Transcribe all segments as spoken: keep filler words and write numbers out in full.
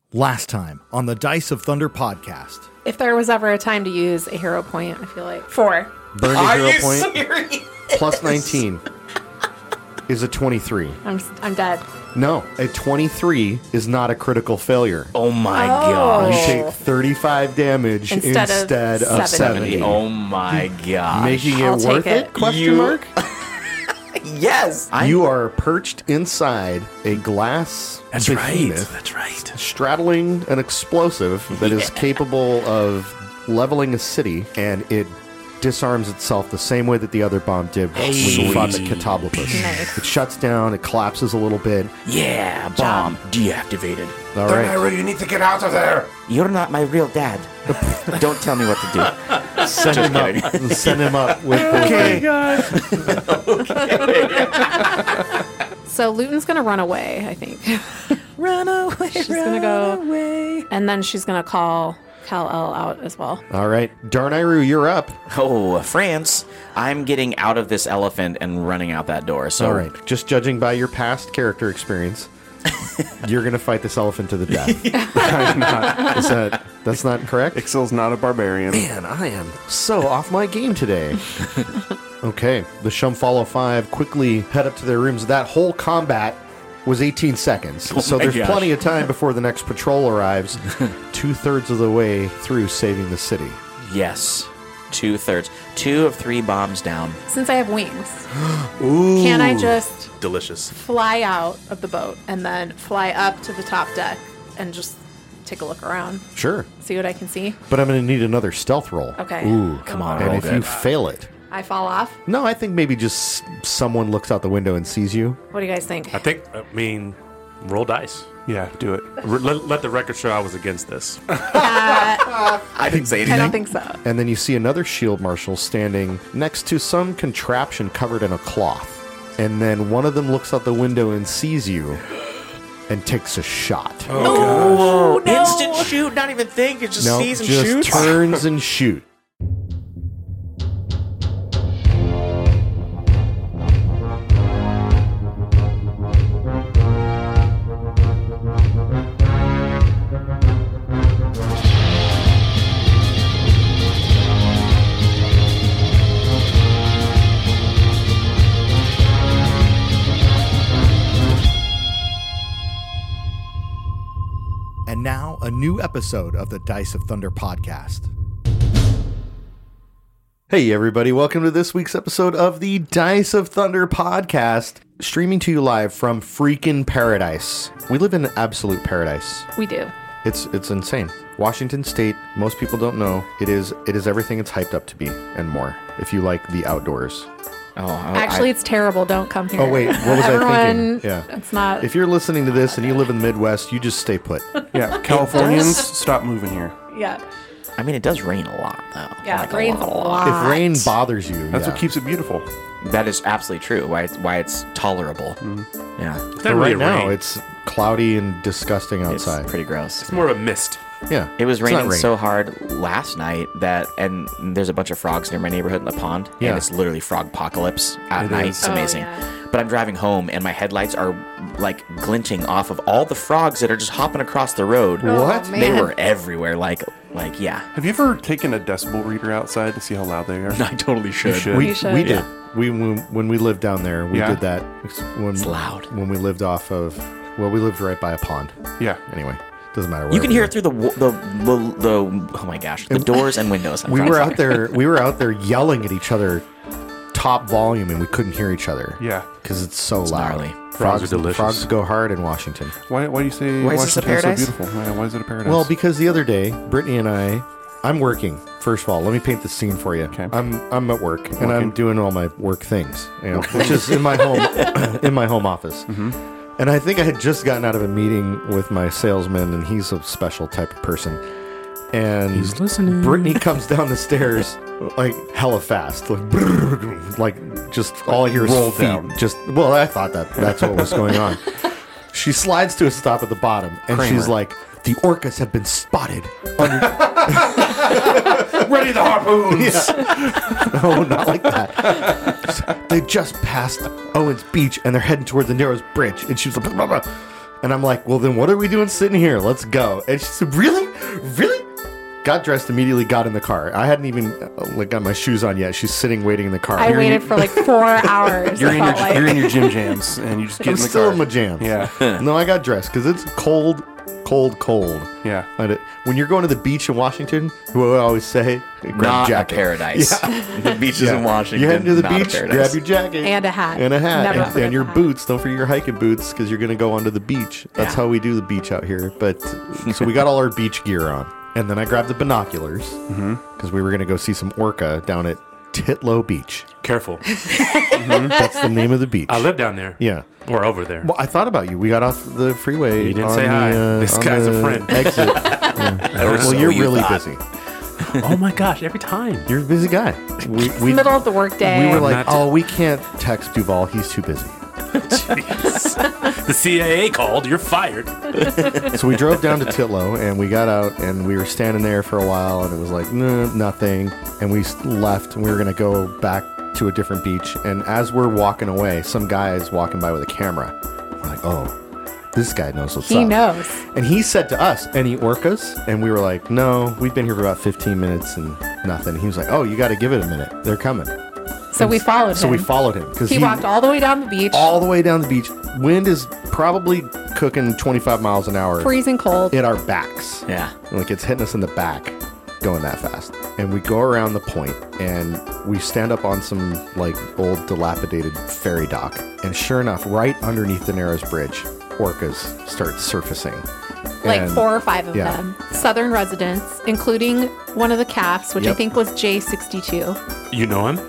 Last time on the Dice of Thunder podcast. If there was ever a time to use a hero point, I feel like four. Burn a Are hero you point serious? plus nineteen is a twenty-three. I'm I'm dead. No, a twenty-three is not a critical failure. Oh my Oh. gosh. You take thirty-five damage Instead instead, of of, seventy. seventy. Oh my gosh. Making it I'll worth take it? it. Question You- mark? Yes. I, You are perched inside a glass That's behemoth right. That's right. straddling an explosive that is capable of leveling a city, and it disarms itself the same way that the other bomb did when you fought the Catablopus. Nice. It shuts down, it collapses a little bit. yeah, bomb deactivated. All right, you need to get out of there. You're not my real dad. Don't tell me what to do. send him up. Send him up with the So Luton's gonna run away, I think. Run away. She's gonna go, and then she's gonna call Kal-El out as well. All right, Darnayru, you're up. Oh, France. I'm getting out of this elephant and running out that door. So All right, just judging by your past character experience, you're going to fight this elephant to the death. I'm not. Is that that's not correct? Ixil's not a barbarian. Man, I am so off my game today. Okay, the Shumfalo Five quickly head up to their rooms. That whole combat was eighteen seconds, Oh so my there's gosh. plenty of time before the next patrol arrives. Two thirds of the way through saving the city. yes, two thirds, two of three bombs down. Since I have wings, Ooh, can I just Delicious. fly out of the boat and then fly up to the top deck and just take a look around, Sure, see what I can see? but I'm going to need another stealth roll. Okay. Ooh, Come on, and roll if good. you fail it, I fall off. no, I think maybe just someone looks out the window and sees you. What do you guys think? I think, I mean, roll dice. Yeah, do it. R- let, let the record show I was against this. I didn't say anything. I don't think so. And then you see another shield marshal standing next to some contraption covered in a cloth. And then one of them looks out the window and sees you and takes a shot. Oh, instant shoot. Not even think. It just no, sees and just shoots. turns and shoot. And now, a new episode of the Dice of Thunder podcast. Hey, everybody, welcome to this week's episode of the Dice of Thunder podcast, streaming to you live from freaking paradise. We live in absolute paradise. We do. It's it's insane. Washington State, most people don't know, it is it is everything it's hyped up to be and more, if you like the outdoors. Oh, I, Actually, I, it's terrible. Don't come here. Oh, wait, what was I Everyone, thinking? Yeah. It's not. If you're listening to this and you live in the Midwest, you just stay put. Yeah, Californians, stop moving here. yeah. I mean, it does rain a lot, though. Yeah, Like it rains a lot. If rain bothers you, That's yeah. what keeps it beautiful. That is absolutely true. Why it's why it's tolerable. Yeah, It's But not really right now, rain. it's cloudy and disgusting it's outside. pretty gross. It's more of a mist. Yeah. It was It's not raining rain. so hard last night that, and there's a bunch of frogs near my neighborhood in the pond, Yeah. and it's literally frog apocalypse at It night. is. It's Oh, amazing. yeah. But I'm driving home, and my headlights are like glinting off of all the frogs that are just hopping across the road. Oh, What? man. They were everywhere. Like, like yeah. Have you ever taken a decibel reader outside to see how loud they are? I totally should. should. We, You should. we did. We when, when we lived down there, we Yeah. did that. When, It's loud. When we lived off of, well, we lived right by a pond. Yeah. Anyway, doesn't matter. You can wherever hear we it through the wo- the the, the oh my gosh, the doors and windows. I'm We trying were to out find- there. We were out there yelling at each other, top volume, and we couldn't hear each other. Yeah. because it's so It's loud. gnarly. Frogs are delicious. Frogs go hard in Washington. Why, why do you say Why is this a Washington's paradise? so beautiful? Why, why is it a paradise? Well, because the other day, Brittany and I, I'm working. First of all, let me paint the scene for you. Okay. I'm I'm at work and I'm Working. doing all my work things, you know, which is in my home in my home office. Mm-hmm. And I think I had just gotten out of a meeting with my salesman, and he's a special type of person. And He's listening. Brittany comes down the stairs like hella fast, like, like just all I hear is Roll feet. down. Just well, I thought that that's what was going on. She slides to a stop at the bottom, and Kramer. she's like, "The orcas have been spotted." Under- ready the harpoons. no, not like that. They just passed Owens Beach, and they're heading toward the Narrows Bridge. And she was like, blah, blah, blah. And I'm like, well, then what are we doing sitting here? Let's go. And she said, really? Really? Got dressed immediately, got in the car. I hadn't even uh, like got my shoes on yet. She's sitting waiting in the car. I You're- waited for like four hours. You're it in your felt like. you're in your gym jams, and you just get I'm in the still car. in my jams. Yeah, No, I got dressed because it's cold, cold, cold. yeah. And it- when you're going to the beach in Washington, what I always say, grab Not a a jacket. paradise. The beaches in Washington. You head to the not a beach, paradise. grab your jacket And a hat. and a hat, Never and, forget and your the hat. boots. Don't forget your hiking boots because you're going to go onto the beach. That's Yeah. how we do the beach out here. But so we got all our beach gear on, and then I grabbed the binoculars because we were going to go see some orca down at Titlow Beach. Careful. That's the name of the beach. I live down there. Yeah. Or over there. Well, I thought about you. We got off the freeway. You didn't on say the, hi. uh, This on guy's a the friend. Exit. Yeah. Well, so you're you really thought. busy. Oh my gosh, every time. You're a busy guy. We, It's we, the middle of the workday. we were like, Not to- oh, we can't text Duval. He's too busy. The C I A called. You're fired. So we drove down to Titlow and we got out and we were standing there for a while and it was like, no, nothing. And we s- left and we were going to go back to a different beach. And as we're walking away, some guy is walking by with a camera. We're like, oh, this guy knows what's he up. knows. And he said to us, any orcas? And we were like, no, we've been here for about fifteen minutes and nothing. He was like, oh, you got to give it a minute. They're coming. So we followed So him. we followed him because He, walked all the way down the beach, all the way down the beach. Wind is probably cooking twenty-five miles an hour freezing cold. at our backs. Yeah. Like it's hitting us in the back going that fast. And we go around the point and we stand up on some like old dilapidated ferry dock. And sure enough, right underneath the Narrows Bridge, orcas start surfacing. Like And- four or five of yeah. them. Southern residents, including one of the calves, which I Yep. think was J sixty-two. You know him?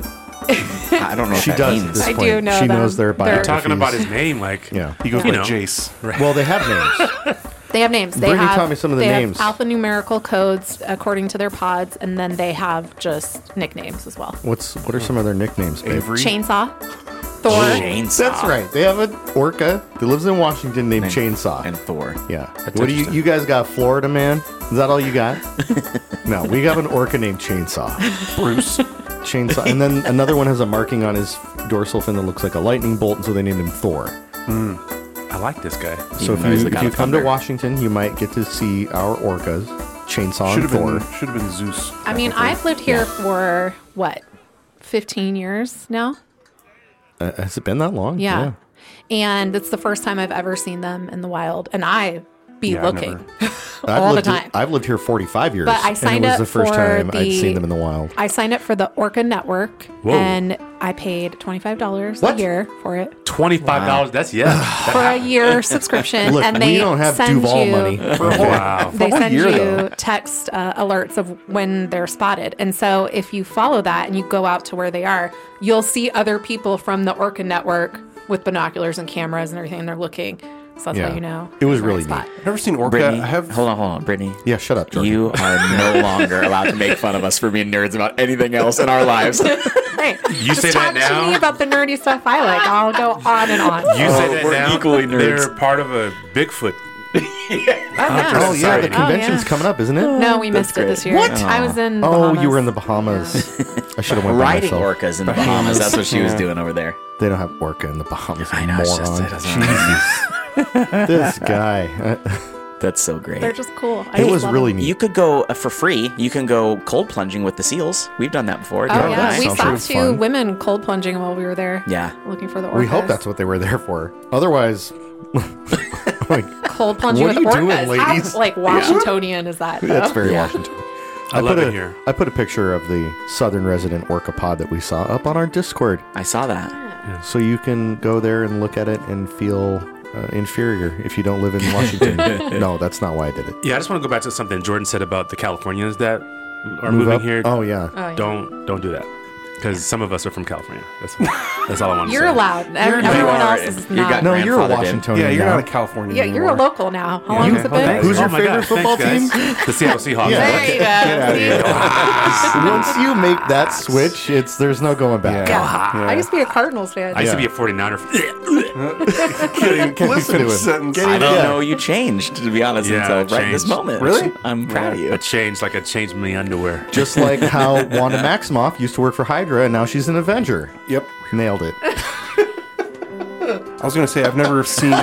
I don't know She what that does at means. this I point. do know She them. knows their They're- biographies. Talking about his name, like. Yeah. He goes You by know. Jace. Well, they have names. They have names. They Brittany have, taught me some of the they names. have alphanumerical codes according to their pods, and then they have just nicknames as well. What's what are some of their nicknames, babe? Avery. Chainsaw, Thor, Chainsaw. That's right. They have an orca that lives in Washington named And- Chainsaw. And Thor. Yeah. What do you interesting. you guys got? Florida man? Is that all you got? No, we got an orca named Chainsaw. Bruce. Chainsaw, and then another one has a marking on his dorsal fin that looks like a lightning bolt, and so they named him Thor. I like this guy. So if Even though he's you the if god you of come to thunder. Washington, you might get to see our orcas, Chainsaw Should and have Thor. been should have been Zeus. I mean, technically. I've lived here for what, fifteen years now? Uh, has it been that long? Yeah. And it's the first time I've ever seen them in the wild. And I be Yeah, I've looking I've all the lived time. I've lived here forty-five years, But I signed and it was up the first for time I'd the- seen them in the wild. I signed up for the Orca Network, Whoa. and I paid twenty-five dollars What? a year for it. Twenty-five dollars. That's yes. For a year subscription. Look, and we they don't have send Duval you, money. Wow. They For a send year, you though. text uh, alerts of when they're spotted. And so if you follow that and you go out to where they are, you'll see other people from the Orca Network with binoculars and cameras and everything, and they're looking. So that's Yeah. how you know. It was the right really spot. neat. I've never seen orca. Brittany, I have. hold on, hold on, Brittany. Yeah, shut up, Jordan. You are no longer allowed to make fun of us for being nerds about anything else in our lives. Right. You Just say talk that to me now? about the nerdy stuff I like. I'll go on and on. You say that we're now? equally nerds. They're part of a Bigfoot. Oh, yeah. Oh yeah, the Society. convention's yeah. coming up, isn't it? No, we missed it great. this year. What? I was in the Oh, Bahamas. you were in the Bahamas. I should have went by Riding myself. orcas in the Bahamas. That's what she was doing over there. They don't have orca in the Bahamas. I know, it's just- moron. it doesn't- Jesus. This guy. That's so great. They're just cool. I It just was love really them. neat. You could go uh, for free. You can go cold plunging with the seals. We've done that before. Oh, You're yeah. right. We Sounds saw like two fun. women cold plunging while we were there. Yeah. Looking for the orcas. We hope that's what they were there for. Otherwise, like, cold plunging What with are you orcas. doing, How, ladies? like Washingtonian is that? that's though? very Yeah. Washington. I love put it a, here. I put a picture of the southern resident orca pod that we saw up on our Discord, I saw that. so you can go there and look at it and feel uh, inferior if you don't live in Washington. No, that's not why I did it. Yeah, I just want to go back to something Jordan said about the Californians that are Move moving up? here. Oh yeah. Oh, yeah. Don't don't do that. Because some of us are from California. That's, that's all I want to You're say. allowed. Ev- You Everyone are- else is you not. got- No, you're a grandfathered in. Washingtonian. Yeah, you're now. not a Californian. yeah, you're a anymore. local now. How long has it Okay. been? Thanks. Who's your Oh my favorite God. football Thanks, team? guys. The Seattle Seahawks. Yeah. There you go. Get out of See? here. Once you make that switch, it's there's no going back. Yeah. Yeah. I used to be a Cardinals fan. I used to Yeah. be a forty-niner. Can't even, can't Listen to finish him. sentence. Get I it- don't Yeah. know you changed, to be honest, Yeah, until right this changed. moment. Really? I'm proud of you. A change, like I changed my underwear. Just like how Wanda Maximoff used to work for Hydra and now she's an Avenger. Yep. Nailed it. I was going to say, I've never seen...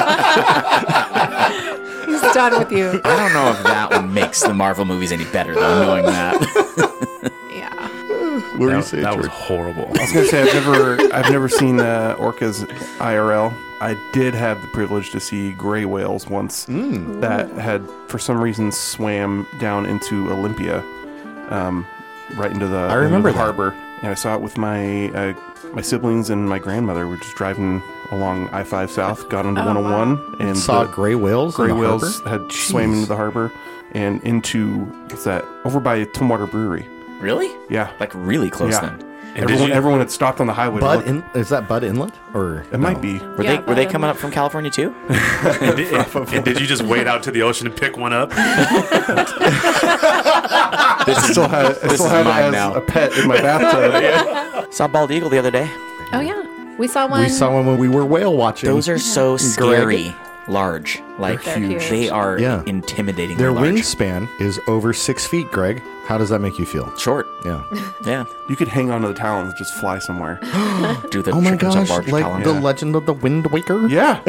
Uh, He's done with you. I don't know if that one makes the Marvel movies any better, though, knowing that. Yeah. What were you That, saying, that was George? horrible. I was going to say, I've never I've never seen uh, orcas I R L. I did have the privilege to see gray whales once that had, for some reason, swam down into Olympia, um, right into the, I remember into the that. harbor. And I saw it with my uh, my siblings and my grandmother. We were just driving along I five South, got onto Oh, one oh one, and Saw the gray whales gray in the whales harbor? had swam into the harbor and into, what's that, over by Tumwater Brewery. Really? Yeah. Like really close Yeah. then. And did Everyone, you- everyone had stopped on the highway. to Bud look. in, is that Bud Inlet? Or It might be. Were Yeah, they were they but- coming up from California too? and, did, and did you just wade out to the ocean and pick one up? This I still have, I This still is have it mine as now. a pet in my bathtub. Saw bald eagle the other day. Oh, yeah. We saw one. We saw one when we were whale watching. Those are so scary, large. Like They're huge. they are Yeah. intimidating. Their large. wingspan is over six feet, Greg. How does that make you feel? short. Yeah. Yeah. You could hang onto the talons and just fly somewhere. Do the Oh my chickens have gosh, large like talons? the Yeah. Legend of the Wind Waker? Yeah.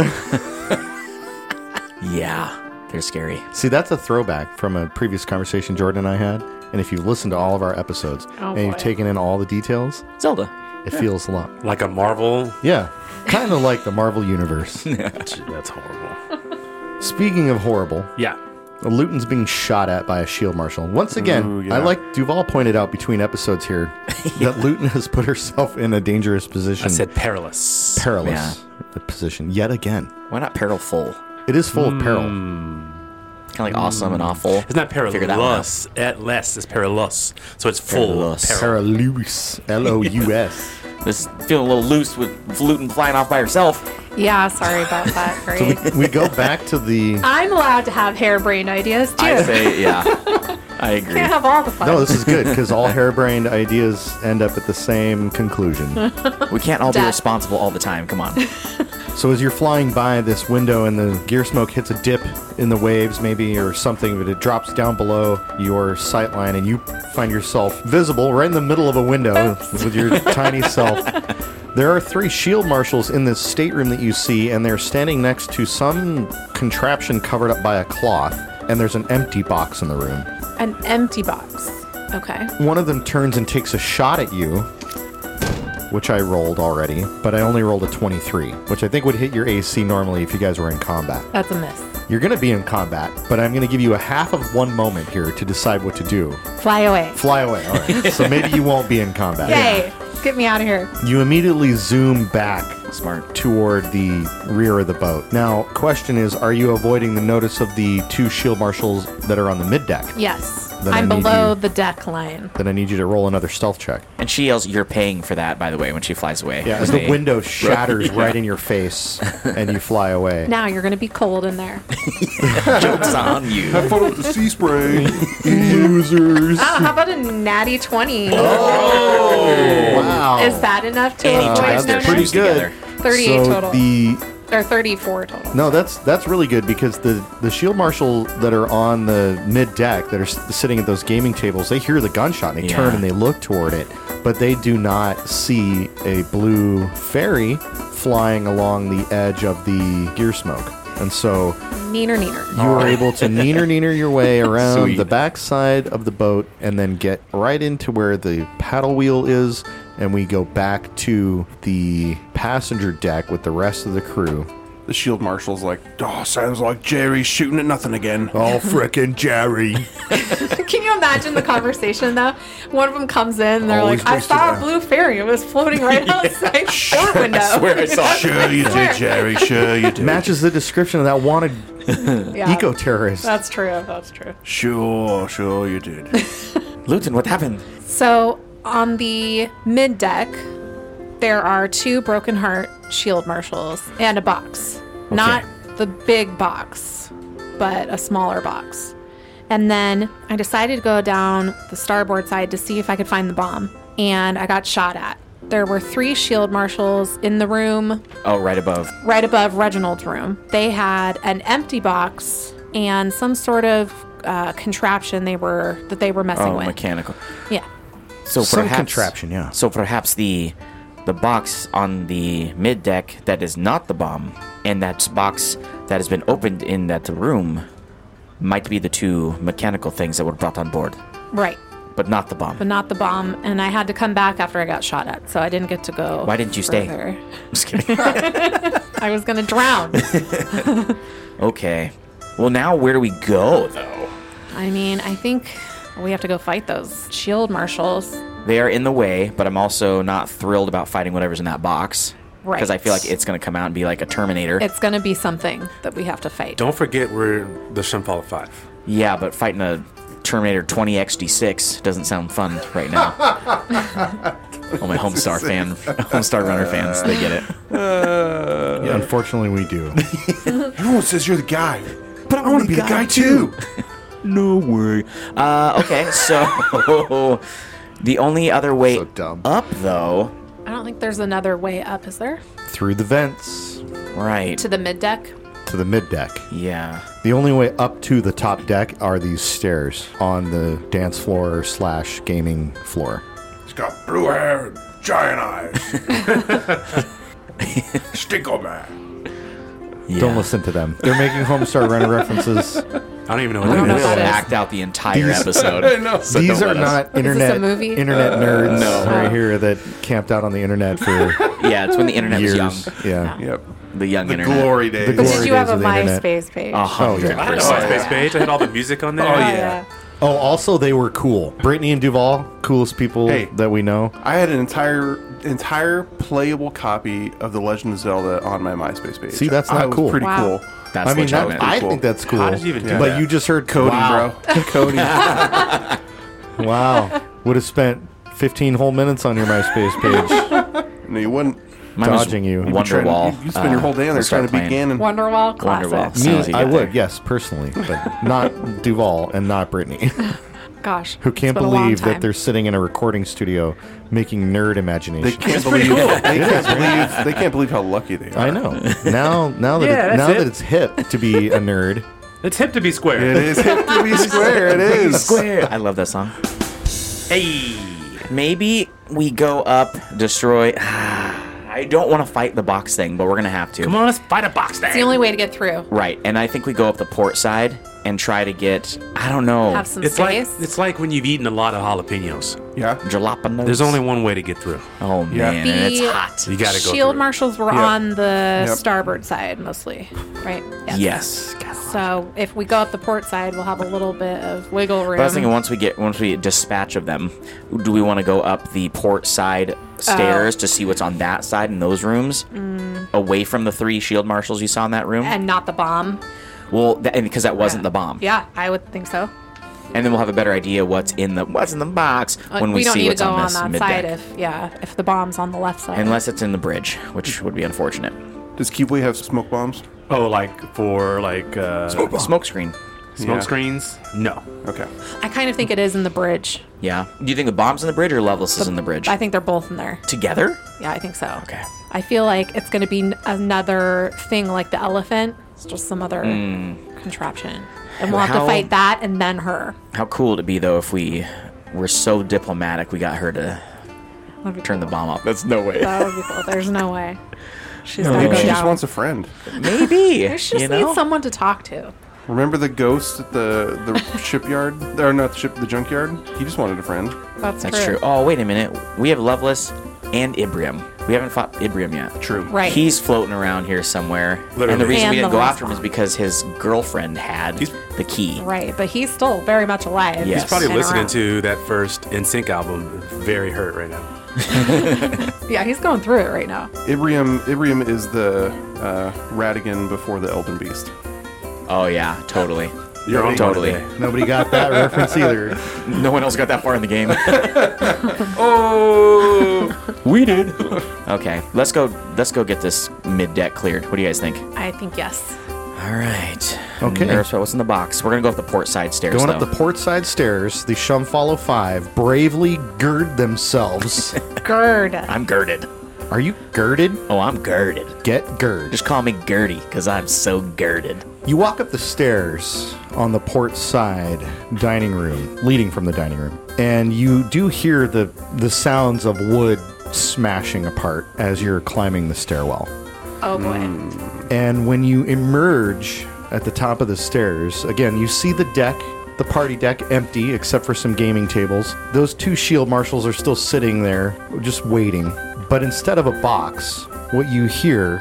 Yeah, they're scary. See, that's a throwback from a previous conversation Jordan and I had. And if you've listened to all of our episodes Oh, and you've boy. taken in all the details, Zelda. it feels a lot. Like a Marvel? Yeah. Kind of like the Marvel Universe. That's horrible. Speaking of horrible, Yeah. Luton's being shot at by a shield marshal. Once again, Ooh, yeah. I like Duval pointed out between episodes here that Luton has put herself in a dangerous position. I said perilous. perilous position yet again. Why not peril full? It is full of peril. Kind of like awesome and awful. It's not Figure that one out. perilous. At less, it's perilous. So it's full Perilous. of peril. Perilous. L O U S. Just feeling a little loose with Luton flying off by herself. Yeah, sorry about that, Greg. We go back to the. I'm allowed to have harebrained ideas, too. I say, yeah. I agree. Can't have all the fun. No, this is good because all harebrained ideas end up at the same conclusion. We can't all be Death. responsible all the time. Come on. So as you're flying by this window and the gear smoke hits a dip in the waves maybe or something, but it drops down below your sight line and you find yourself visible right in the middle of a window with your tiny self. There are three shield marshals in this stateroom that you see, and they're standing next to some contraption covered up by a cloth, and there's an empty box in the room. An empty box. Okay. One of them turns and takes a shot at you, which I rolled already, but I only rolled a twenty-three, which I think would hit your A C normally if you guys were in combat. That's a miss. You're going to be in combat, but I'm going to give you a half of one moment here to decide what to do. Fly away. Fly away. All right. So maybe you won't be in combat. Yay. Get me out of here. You immediately zoom back Smart. toward the rear of the boat. Now, question is, are you avoiding the notice of the two shield marshals that are on the mid deck? Yes. Then I I'm need below you- the deck line. Then I need you to roll another stealth check. And she yells, "You're paying for that," by the way, when she flies away. Yeah, as When the they- window shatters right in your face and you fly away. Now you're going to be cold in there. Joke's on you. Have fun with the sea spray. Losers. Oh, how about a natty twenty? Wow. Is that enough to Any avoid ties no their pretty shoes good. together. thirty-eight so total. the Or thirty-four total. no, that's that's really good because the the shield marshal that are on the mid deck that are s- sitting at those gaming tables, they hear the gunshot and they turn Yeah. and they look toward it, but they do not see a blue fairy flying along the edge of the gear smoke, and so Neener, neener. you are able to neener neener your way around Sweet. the backside of the boat and then get right into where the paddle wheel is, and we go back to the passenger deck with the rest of the crew. The shield marshal's like, oh, sounds like Jerry's shooting at nothing again. Oh, frickin' Jerry. Can you imagine the conversation though? One of them comes in and they're Always like, I wasted saw a that. blue fairy. It was floating right outside the port window. I swear I saw it. Sure you did, Jerry. Sure you did. Matches the description of that wanted Yeah, eco-terrorist. That's true. That's true. Sure, sure you did. Luton, what happened? So on the mid deck, there are two Broken Heart shield marshals and a box. Not the big box, but a smaller box. And then I decided to go down the starboard side to see if I could find the bomb. And I got shot at. There were three shield marshals in the room Oh, right above. right above Reginald's room. They had an empty box and some sort of uh, contraption they were that they were messing Oh, with. mechanical. Yeah. So Some perhaps contraption, yeah. So perhaps the the box on the mid deck that is not the bomb, and that box that has been opened in that room might be the two mechanical things that were brought on board, Right. but not the bomb. But not the bomb. And I had to come back after I got shot at, so I didn't get to go. Why didn't you stay? further. Just kidding. I was going to drown. Okay. Well, now where do we go, though? I mean, I think we have to go fight those shield marshals. They are in the way, but I'm also not thrilled about fighting whatever's in that box. Right. Because I feel like it's going to come out and be like a Terminator. It's going to be something that we have to fight. Don't forget we're the Shumfall of Five. Yeah, but fighting a Terminator twenty X D six doesn't sound fun right now. All my Homestar fan, Homestar Runner fans, they get it. Yeah, unfortunately, we do. Everyone says you're the guy, but I want to be the guy too. No way. Uh, okay, so the only other way So dumb. up, though, I don't think there's another way up, is there? Through the vents right? To the mid deck? to the mid deck. Yeah. The only way up to the top deck are these stairs on the dance floor slash gaming floor. He's got blue hair and giant eyes. Stinko man. yeah. Don't listen to them. They're making Homestar Runner references. I don't even know what I don't that know is. what We'll that is. act out the entire These- episode. I know. So These don't are let us- not internet a movie? internet nerds no. right here that camped out on the internet for Yeah, it's when the internet years. was young. Yeah. Yep. The young The internet. glory days. The But glory did you have days a of the internet. MySpace page? A hundred yeah. I had a percent. MySpace page. I had all the music on there. Oh, yeah. Oh, also they were cool. Brittany and Duval, coolest people Hey. that we know. I had an entire entire playable copy of The Legend of Zelda on my MySpace page. See, that's I not was cool. pretty Wow. cool. That's I mean, that, legitimate. I cool. think that's cool. How did you even do But that? you just heard Cody, wow. bro. Cody. Wow. Would have spent fifteen whole minutes on your MySpace page. No, you wouldn't. Mine was dodging you. Wonderwall. You, you spend your whole day on there uh, trying to start be Ganon. Wonderwall classic. Wonderwall. Me, Soon as you I get would, there. yes, personally, but not Duval and not Brittany, Gosh. who can't it's been a long believe that time. they're sitting in a recording studio making nerd They imagination. can't believe they can't believe they can't believe how lucky they are. I know. Now, now that Yeah, it, that's now it. that it's hip to be a nerd, It's hip to be square. It is hip to be square. It is. I love that song. Hey. Maybe we go up, destroy. I don't want to fight the box thing, but we're gonna have to. Come on, let's fight a box thing. It's the only way to get through. Right, and I think we go up the port side and try to get. I don't know. Have some It's like space. it's like when you've eaten a lot of jalapenos. Yeah. Jalapenos. There's only one way to get through. Oh Yeah. man, and it's The hot. You gotta go shield through. marshals were Yep. on the Yep. starboard side mostly, right? Yes. So if we go up the port side, we'll have a little bit of wiggle room. But I was thinking once we get once we dispatch of them, do we want to go up the port side stairs Oh. to see what's on that side in those rooms, away from the three shield marshals you saw in that room? and not the bomb. well, that, and because that wasn't the bomb, Yeah, I would think so. and then we'll have a better idea what's in the what's in the box Like, when we, we don't see need to what's go on on this that mid side deck. if yeah, if the bomb's on the left side. Unless it's in the bridge, which would be unfortunate. Does Keebly have smoke bombs? Oh, like for like uh, smoke, Smoke screen. Yeah. screens? No. Okay. I kind of think it is in the bridge. Yeah. Do you think the bomb's in the bridge or Loveless is in the bridge? I think they're both in there. Together? Yeah, I think so. Okay. I feel like it's going to be n- another thing like the elephant. It's just some other contraption. And we'll have How- to fight that and then her. How cool would it be though if we were so diplomatic we got her to That'd be turn the cool. bomb off? That's no way. That would be cool. There's no way. She's going to Maybe go she just down. wants a friend. Maybe. She just you know? needs someone to talk to. Remember the ghost at the the shipyard? Or not the ship, the junkyard? He just wanted a friend. That's, That's true. Oh, wait a minute. We have Loveless and Ibrium. We haven't fought Ibrium yet. True. Right. He's floating around here somewhere. And the Literally. reason And we didn't the go last after him is one. because his girlfriend had the key. Right, but he's still very much alive. Yes. He's probably and listening around. to that first N Sync album. Very hurt right now. Yeah, he's going through it right now. Ibrium Ibrium is the uh, Radigan before the Elden Beast. Oh, yeah, totally. You're on Totally. one today. nobody got that reference either. No one else got that far in the game. Oh, we did. Okay, let's go. Let's go get this mid deck cleared. What do you guys think? I think yes. All right. Okay. There's what's in the box. We're gonna go up the port side stairs. Going though. up the port side stairs, the Shumfollow Five bravely gird themselves. Gird. I'm girded. Are you girded? Oh, I'm girded. Get gird. Just call me Gertie, because I'm so girded. You walk up the stairs on the port side dining room, leading from the dining room, and you do hear the, the sounds of wood smashing apart as you're climbing the stairwell. Oh boy. And when you emerge at the top of the stairs, again, you see the deck, the party deck, empty except for some gaming tables. Those two shield marshals are still sitting there, just waiting. But instead of a box, what you hear...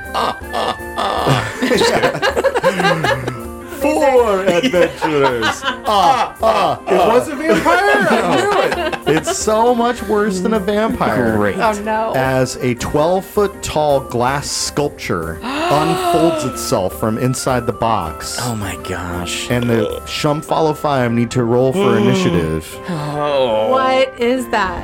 Four adventurers! Ah, ah, it was a vampire! I knew it! It's so much worse than a vampire. Great. Oh no. As a twelve-foot tall glass sculpture unfolds itself from inside the box. Oh my gosh. And the Shum Follow Five need to roll for initiative. Oh. What is that?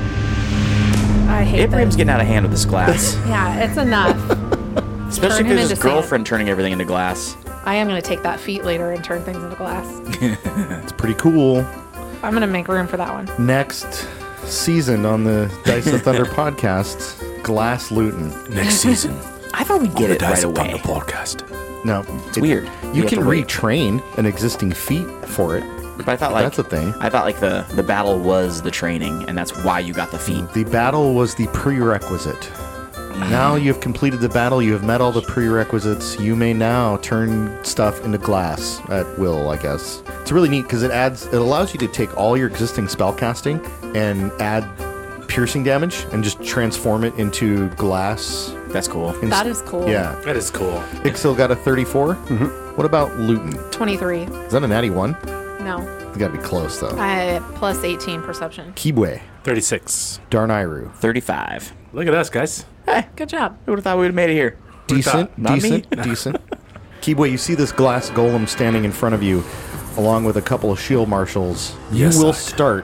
I hate Abraham's this. getting out of hand with this glass. Yeah, it's enough. Especially Turn him because his into sand. girlfriend turning everything into glass. I am going to take that feat later and turn things into glass. It's pretty cool. I'm going to make room for that one. Next season on the Dice of Thunder podcast, Glass Luton. Next season. I thought we'd get the it right Dice of away. Thunder podcast. No, It's weird. You, You have can to wait. retrain an existing feat for it. But I thought like That's a thing. I thought like the the battle was the training, and that's why you got the feat. The battle was the prerequisite. Now you have completed the battle, you have met all the prerequisites, you may now turn stuff into glass at will, I guess. It's really neat because it adds, it allows you to take all your existing spellcasting and add piercing damage and just transform it into glass. That's cool. Inst- That is cool. Yeah. That is cool. Ixil got a thirty-four. Mm-hmm. What about Luton? twenty-three. Is that a natty one? No. You gotta be close though. I plus eighteen perception. Kibwe, thirty-six. Darnayru. thirty-five. Look at us, guys. Hey, Good job. who would have thought we would have made it here? Decent, Not me. decent, decent. Kibwe, you see this glass golem standing in front of you, along with a couple of shield marshals. Yes, you will I- start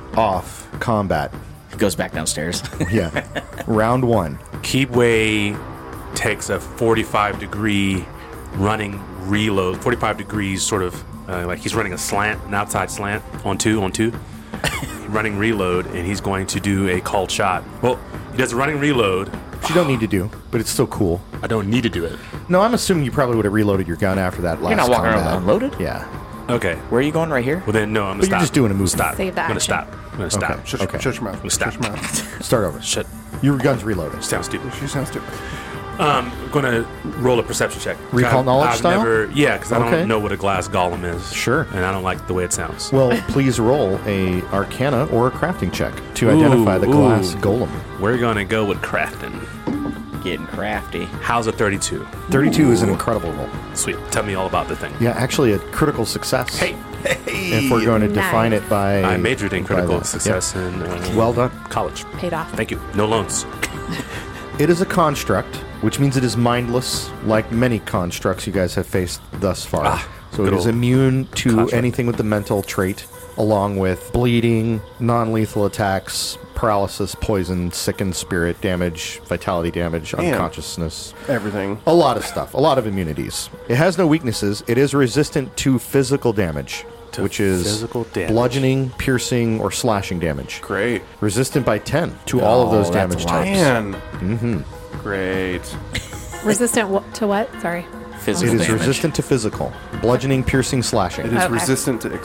off combat. He goes back downstairs. Yeah. Round one. Keepway takes a forty-five degree running reload. forty-five degrees, sort of uh, like he's running a slant, an outside slant on two, on two. Running reload, and he's going to do a called shot. Well, he does a running reload. Which you don't need to do, but it's still cool. I don't need to do it. No, I'm assuming you probably would have reloaded your gun after that last You're not walking around combat. unloaded? Yeah. Okay. Where are you going right here? Well, then, no, I'm going But to you're stop. just doing a movement. Stop. Save the I'm going to action. stop. I'm going to stop. Okay. Shut, Okay. shut your mouth. We'll stop. Shut your mouth. Start over. Shut. Your gun's reloaded. Sounds stupid. She sounds stupid. Um, I'm going to roll a perception check. Recall I've- knowledge I've style? Never, yeah, because I Okay. don't know what a glass golem is. Sure. And I don't like the way it sounds. Well, please roll a Arcana or a Crafting check to identify the Ooh, glass ooh. golem. We're going to go with crafting. Getting crafty. How's a thirty-two? thirty-two is an incredible roll. Sweet. Tell me all about the thing. Yeah, actually a critical success. Hey. If we're going to define Nice. it by... I majored in by critical that. success in uh, Yep. Well done. college. Paid off. Thank you. No loans. It is a construct, which means it is mindless, like many constructs you guys have faced thus far. Ah, so it good is old immune to construct. anything with the mental trait, along with bleeding, non-lethal attacks, paralysis, poison, sickened spirit damage, vitality damage, Man. unconsciousness. Everything. A lot of stuff. A lot of immunities. It has no weaknesses. It is resistant to physical damage, To which is physical damage. bludgeoning, piercing, or slashing damage. Great. Resistant by ten to all of those Oh, that's damage a lot. types. Man. Mm-hmm. Great. Resistant wh- to what? Sorry. Physical It is damage. resistant to physical. Bludgeoning, piercing, slashing. It is Okay. resistant to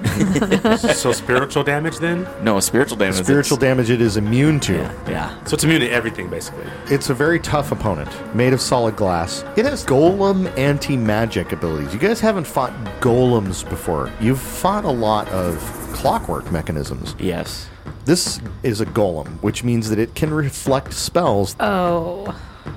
Ixil. So spiritual damage then? No, spiritual damage. Spiritual it's- damage it is immune to. Yeah, yeah. So it's immune to everything, basically. It's a very tough opponent, made of solid glass. It has golem anti-magic abilities. You guys haven't fought golems before. You've fought a lot of clockwork mechanisms. Yes. This is a golem, which means that it can reflect spells. Oh.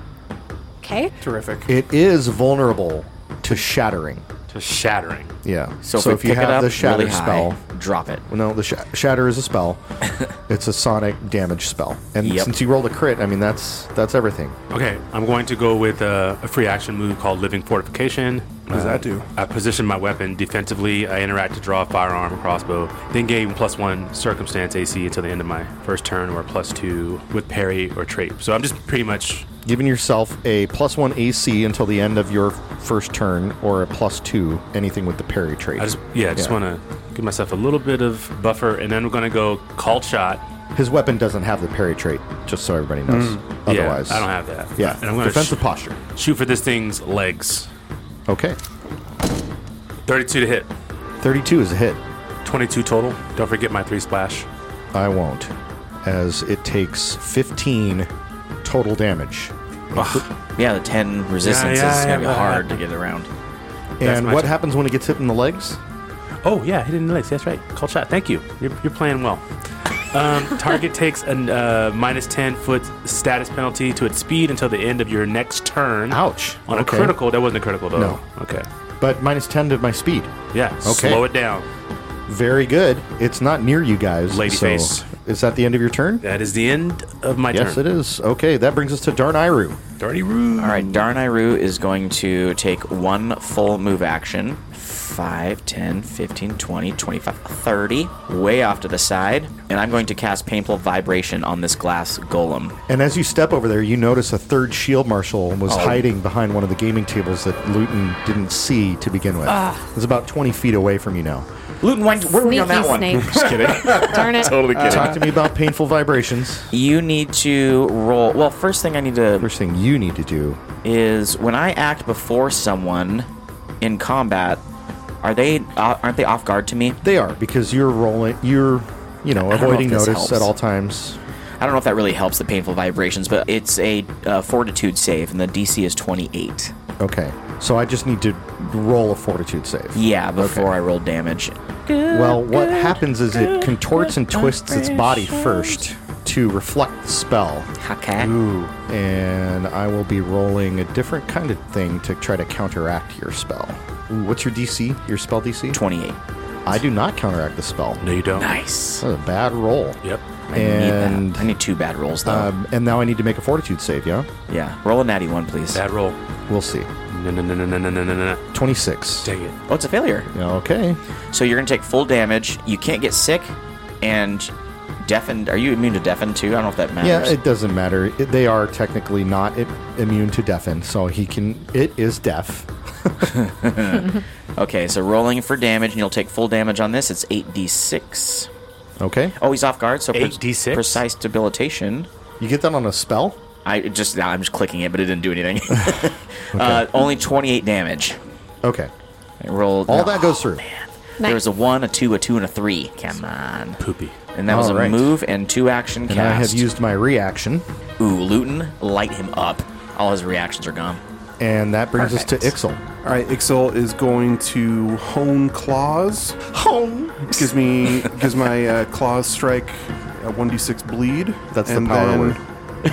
Okay. Terrific. It is vulnerable to shattering. Just shattering. Yeah. So, So, if, if we you pick it have up the shatter really high, spell, drop it. well, no, the sh- shatter is a spell. It's a sonic damage spell, and Yep. since you rolled a crit, I mean that's that's everything. Okay, I'm going to go with uh, a free action move called Living Fortification. What does that do? I position my weapon defensively. I interact to draw a firearm or crossbow. Then gain plus one circumstance A C until the end of my first turn, or plus two with parry or trait. So I'm just pretty much Giving yourself a plus one A C until the end of your first turn, or a plus two anything with the parry trait. I just yeah, I just Yeah. want to give myself a little bit of buffer, and then we're going to go called shot. His weapon doesn't have the parry trait, just so everybody knows. Otherwise, yeah, I don't have that. Yeah, and I'm going to defensive sh- posture. shoot for this thing's legs. Okay. thirty-two to hit. thirty-two is a hit. twenty-two total. Don't forget my three splash. I won't, as it takes fifteen total damage. Yeah, the ten resistance Yeah, yeah, is going to yeah, be hard yeah. to get around. That's And my what turn. happens when it gets hit in the legs? Oh, yeah, hit in the legs. That's right. Cold shot. Thank you. You're, you're playing well. Um, target takes a uh, minus ten foot status penalty to its speed until the end of your next turn. Ouch. On Okay. a critical. That wasn't a critical, though. No. Okay. But minus ten to my speed. Yeah. Okay. Slow it down. Very good. It's not near you guys. Lady so face. Is that the end of your turn? That is the end of my Yes, turn. it is. Okay, that brings us to Darnayru. Dirty Roo. All right, Darnayru is going to take one full move action. five, ten, fifteen, twenty, twenty-five, thirty. Way off to the side. And I'm going to cast Painful Vibration on this glass golem. And as you step over there, you notice a third shield marshal was Oh. hiding behind one of the gaming tables that Luton didn't see to begin with. It's about twenty feet away from you now. Luton, why, where are we on that one? Sneaky Just kidding. Darn it. Totally kidding. Talk to me about painful vibrations. You need to roll. Well, first thing I need to First thing you need to do. is when I act before someone in combat, are they uh, aren't they off guard to me? They are, because you're rolling, you're, you know, I don't know avoiding if this notice helps. at all times. I don't know if that really helps the painful vibrations, but it's a uh, fortitude save, and the D C is twenty-eight. Okay, so I just need to roll a fortitude save. Yeah, before I roll damage. Well, what happens is it contorts and twists its body first to reflect the spell. Okay. Ooh. And I will be rolling a different kind of thing to try to counteract your spell. Ooh, what's your D C? Your spell D C? twenty-eight. I do not counteract the spell. No, you don't. Nice. That's a bad roll. Yep. I And- need that. I need two bad rolls, though. Um, and now I need to make a fortitude save, yeah? yeah. Roll a natty one, please. Bad roll. We'll see. No, no, no, no, no, no, no, no, no. twenty-six. Dang it. Oh, it's a failure. Okay. So you're going to take full damage. You can't get sick, and deafened. Are you immune to deafen, too? I don't know if that matters. Yeah, it doesn't matter. It, they are technically not i- immune to deafen, so he can. It is deaf. Okay, so rolling for damage, and you'll take full damage on this. It's eight d six. Okay. Oh, he's off guard, so pre- eight d six? precise debilitation. You get that on a spell? I just I'm just clicking it, but it didn't do anything. uh, only twenty-eight damage. Okay. I rolled All no, that goes through. There was a one, a two, a two, and a three. Come on. Poopy. And that was All a right. move and two action And cast. I have used my reaction, Ooh, Luton, light him up. All his reactions are gone. and that brings Perfect. us to Ixel. All right, Ixel is going to hone claws. Home. Gives me gives my uh, claws strike a one d six bleed. That's the and power then word.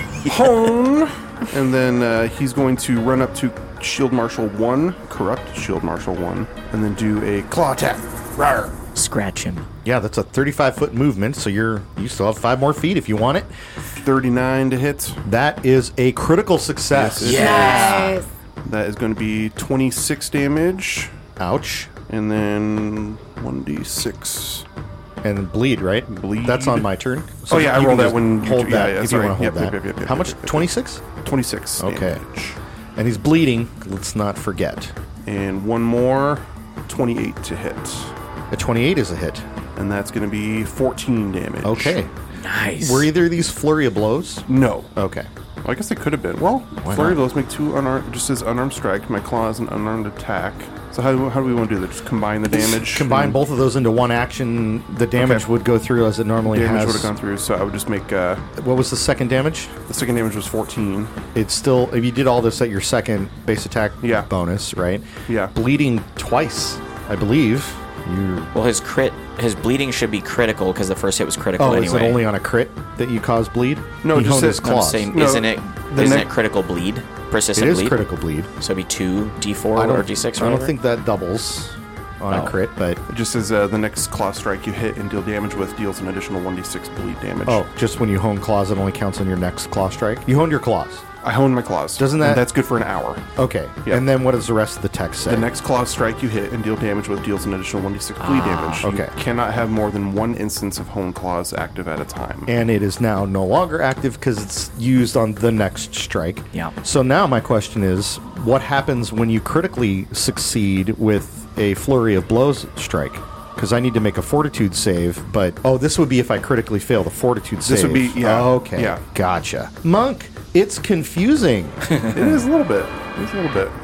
Hone, and then uh, he's going to run up to Shield Marshal One, corrupt Shield Marshal One, and then do a claw attack. Rawr. Scratch him. Yeah, that's a thirty-five foot movement, so you're you still have five more feet if you want it. thirty-nine to hit. That is a critical success. Yes, it Nice. That is going to be twenty-six damage, Ouch. and then one d six. And bleed, right? Bleed. That's on my turn. Oh, yeah, I you rolled can that just when you- hold yeah, that yeah, if sorry. you want to Yep, hold yep, that. yep, yep, How yep, much? yep, yep. twenty-six? twenty-six Okay. damage. And he's bleeding. Let's not forget. And one more, twenty-eight to hit. A twenty-eight is a hit. And that's going to be fourteen damage. Okay. Nice. Were either of these flurry of blows? No. Okay. Well, I guess they could have been. Well, Why flurry not? blows make two unarmed, just as unarmed strike. My claw is an unarmed attack. So how, how do we want to do that? Just combine the damage? Combine and both of those into one action. The damage Okay. would go through as it normally Damage would has. have gone through, so I would just make, uh, What was the second damage? the second damage was fourteen. It's still, if you did all this at your second base attack Yeah. bonus, right? Yeah. Bleeding twice, I believe. You. Well, his crit, his bleeding should be critical because the first hit was critical Oh, anyway. is it only on a crit that you cause bleed? No, he just honed said- his I'm I'm claws. saying, No, isn't it? the Isn't neck- it critical bleed? It Persistent is bleed. critical bleed. So it'd be two d four I or don't, d six. Or I don't whatever? think that doubles on Oh. a crit, but It just says uh, the next claw strike you hit and deal damage with deals an additional one d six bleed damage. oh, just when you hone claws, it only counts on your next claw strike. You honed your claws. I honed my claws. Doesn't And that- that's good for an hour. Okay. Yeah. And then what does the rest of the text say? The next claw strike you hit and deal damage with deals an additional one d six bleed damage. okay. You cannot have more than one instance of hone claws active at a time. and it is now no longer active because it's used on the next strike. Yeah. So now my question is, what happens when you critically succeed with a flurry of blows strike? Because I need to make a fortitude save, but oh, this would be if I critically fail the fortitude save. This would be- yeah, Okay. yeah. Gotcha. Monk, it's confusing. It is a little bit. It's a little bit.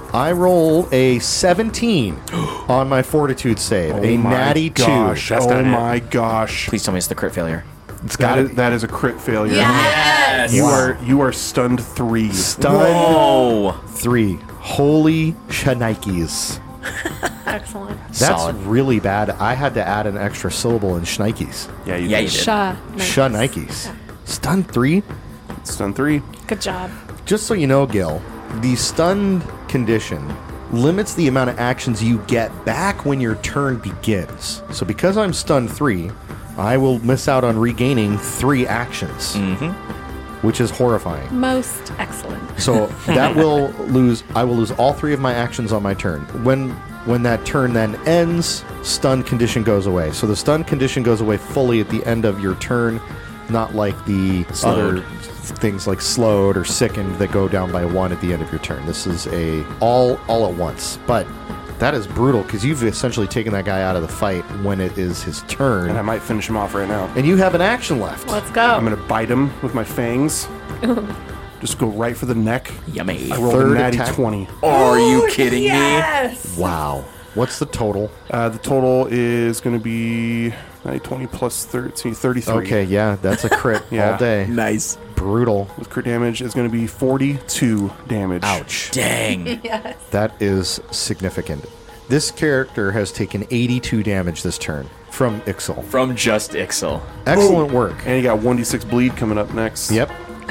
I roll a seventeen on my fortitude save. Oh a my natty gosh. two. That's Oh not it. my gosh. Please tell me it's the crit failure. It's That got is, that is a crit failure. Yes. You Wow. are you are stunned three. Stunned Oh, three. Holy shnikes. Excellent. That's solid. really bad. I had to add an extra syllable in shnikes. Yeah, you Yeah, did. you did. Sha. Shnikes. Stunned three. Stunned three. Good job. Just so you know, Gil, the stunned condition limits the amount of actions you get back when your turn begins. So because I'm stunned three, I will miss out on regaining three actions, which is horrifying. Most excellent. So that will lose. I will lose all three of my actions on my turn. When when that turn then ends, stun condition goes away. So the stun condition goes away fully at the end of your turn, not like the Slowed. other things like slowed or sickened that go down by one at the end of your turn. This is a all all at once, but that is brutal because you've essentially taken that guy out of the fight when it is his turn, And I might finish him off right now. and you have an action left. Let's go. I'm gonna bite him with my fangs. Just go right for the neck. Yummy. I rolled Third a natty attack. twenty. Are you kidding Yes. Wow, what's the total? Uh, the total is going to be natty twenty plus thirteen, thirty-three. Okay, yeah, that's a crit Yeah. all day. me? Nice. Brutal. With crit damage is going to be forty-two damage. Ouch. Dang. That is significant. This character has taken eighty-two damage this turn from Ixal. From just Ixal. Excellent work. And you got one d six bleed coming up next. Yep.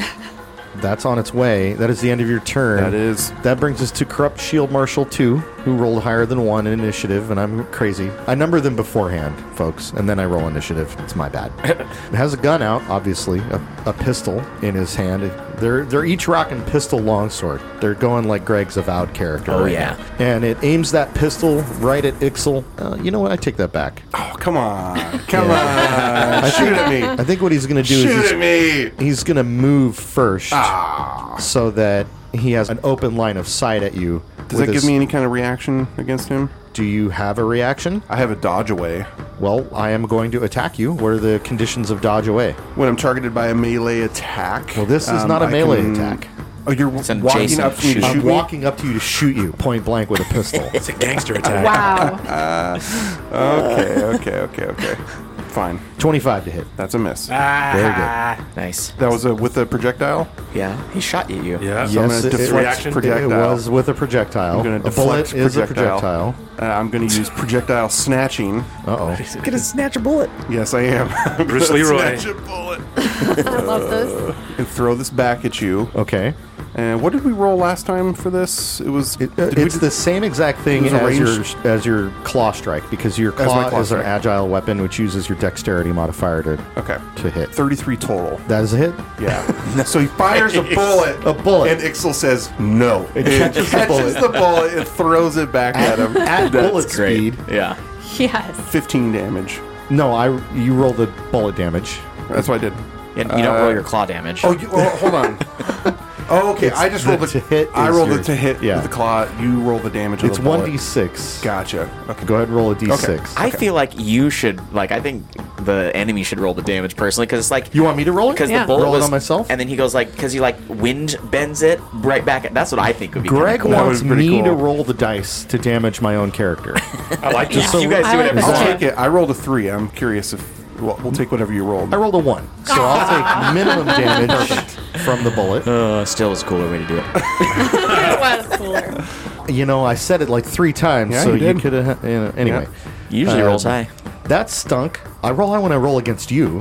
That's on its way. That is the end of your turn. That is. That brings us to Corrupt Shield Marshal two, who rolled higher than one in initiative, and I'm crazy. I number them beforehand, folks, and then I roll initiative. It's my bad. It has a gun out, obviously, a, a pistol in his hand. They're they're each rocking pistol longsword. They're going like Greg's avowed character. Oh, right yeah. now. And it aims that pistol right at Ixal. Uh, you know what? I take that back. Oh, come on. Come on. Shoot at me. I think what he's going to do Shoot is at he's, me. he's going to move first Ah. so that he has an open line of sight at you. Does with that give his- me any kind of reaction against him? Do you have a reaction? I have a dodge away. Well, I am going to attack you. What are the conditions of dodge away? When I'm targeted by a melee attack. Well, this is um, not a I melee can- attack. Oh, you're an walking adjacent up to me to shoot. I'm shoot me? walking up to you to shoot you point blank with a pistol. It's a gangster attack. Wow. Okay, okay, okay, okay. Fine. twenty-five to hit. That's a miss. Very Nice. That was a, with a projectile? Yeah, he shot at you. Yeah. So I'm Yes, gonna it- deflect reaction? It projectile. was with a projectile. I'm gonna a deflect bullet is a projectile. projectile. Uh, I'm going to use projectile snatching. Uh-oh. Gonna snatch a bullet. Yes, I am. I'm Bruce gonna Leroy. Snatch a bullet I love this. and throw this back at you. Okay. And what did we roll last time for this? It was. It, did we it's do- the same exact thing It was a as your ranged- as your claw strike because your As my claw, claw is an strike. agile weapon which uses your dexterity modifier to Okay. to hit. thirty-three total. That is a hit. Yeah. So he fires a bullet. A bullet. And Ixal says no. It catches the bullet. the bullet and throws it back at him. At bullet Great. speed. Yeah. Yes. fifteen damage. No, I you roll the bullet damage. That's what I did. You, you don't roll Uh, your claw damage. Oh, you, oh hold on. Oh, okay. It's I just the rolled the to hit I is rolled your- it to hit yeah. with the claw. You roll the damage. Of It's the bullet. one d six. Gotcha. Okay. Go ahead and roll a d six. I feel like you should, like, I think the enemy should roll the damage personally, because it's like. You want me to roll it? Because Yeah. the bullet Roll it was, on myself? and then he goes like, because he like wind bends it right back. At, that's what I think would be. Greg kinda cool. wants was pretty me to cool. roll the dice to damage my own character. I like Just this. you guys I do like whatever you that. I'll want. take it. I rolled a three. I'm curious if well, we'll take whatever you rolled. I rolled a one, so I'll take minimum damage from the bullet. Uh, still is a cooler way to do it. It was cooler. You know, I said it like three times, Yeah, so you you, did. could have. You know, anyway, You usually Uh, rolls high. that stunk. I roll high when I roll against you.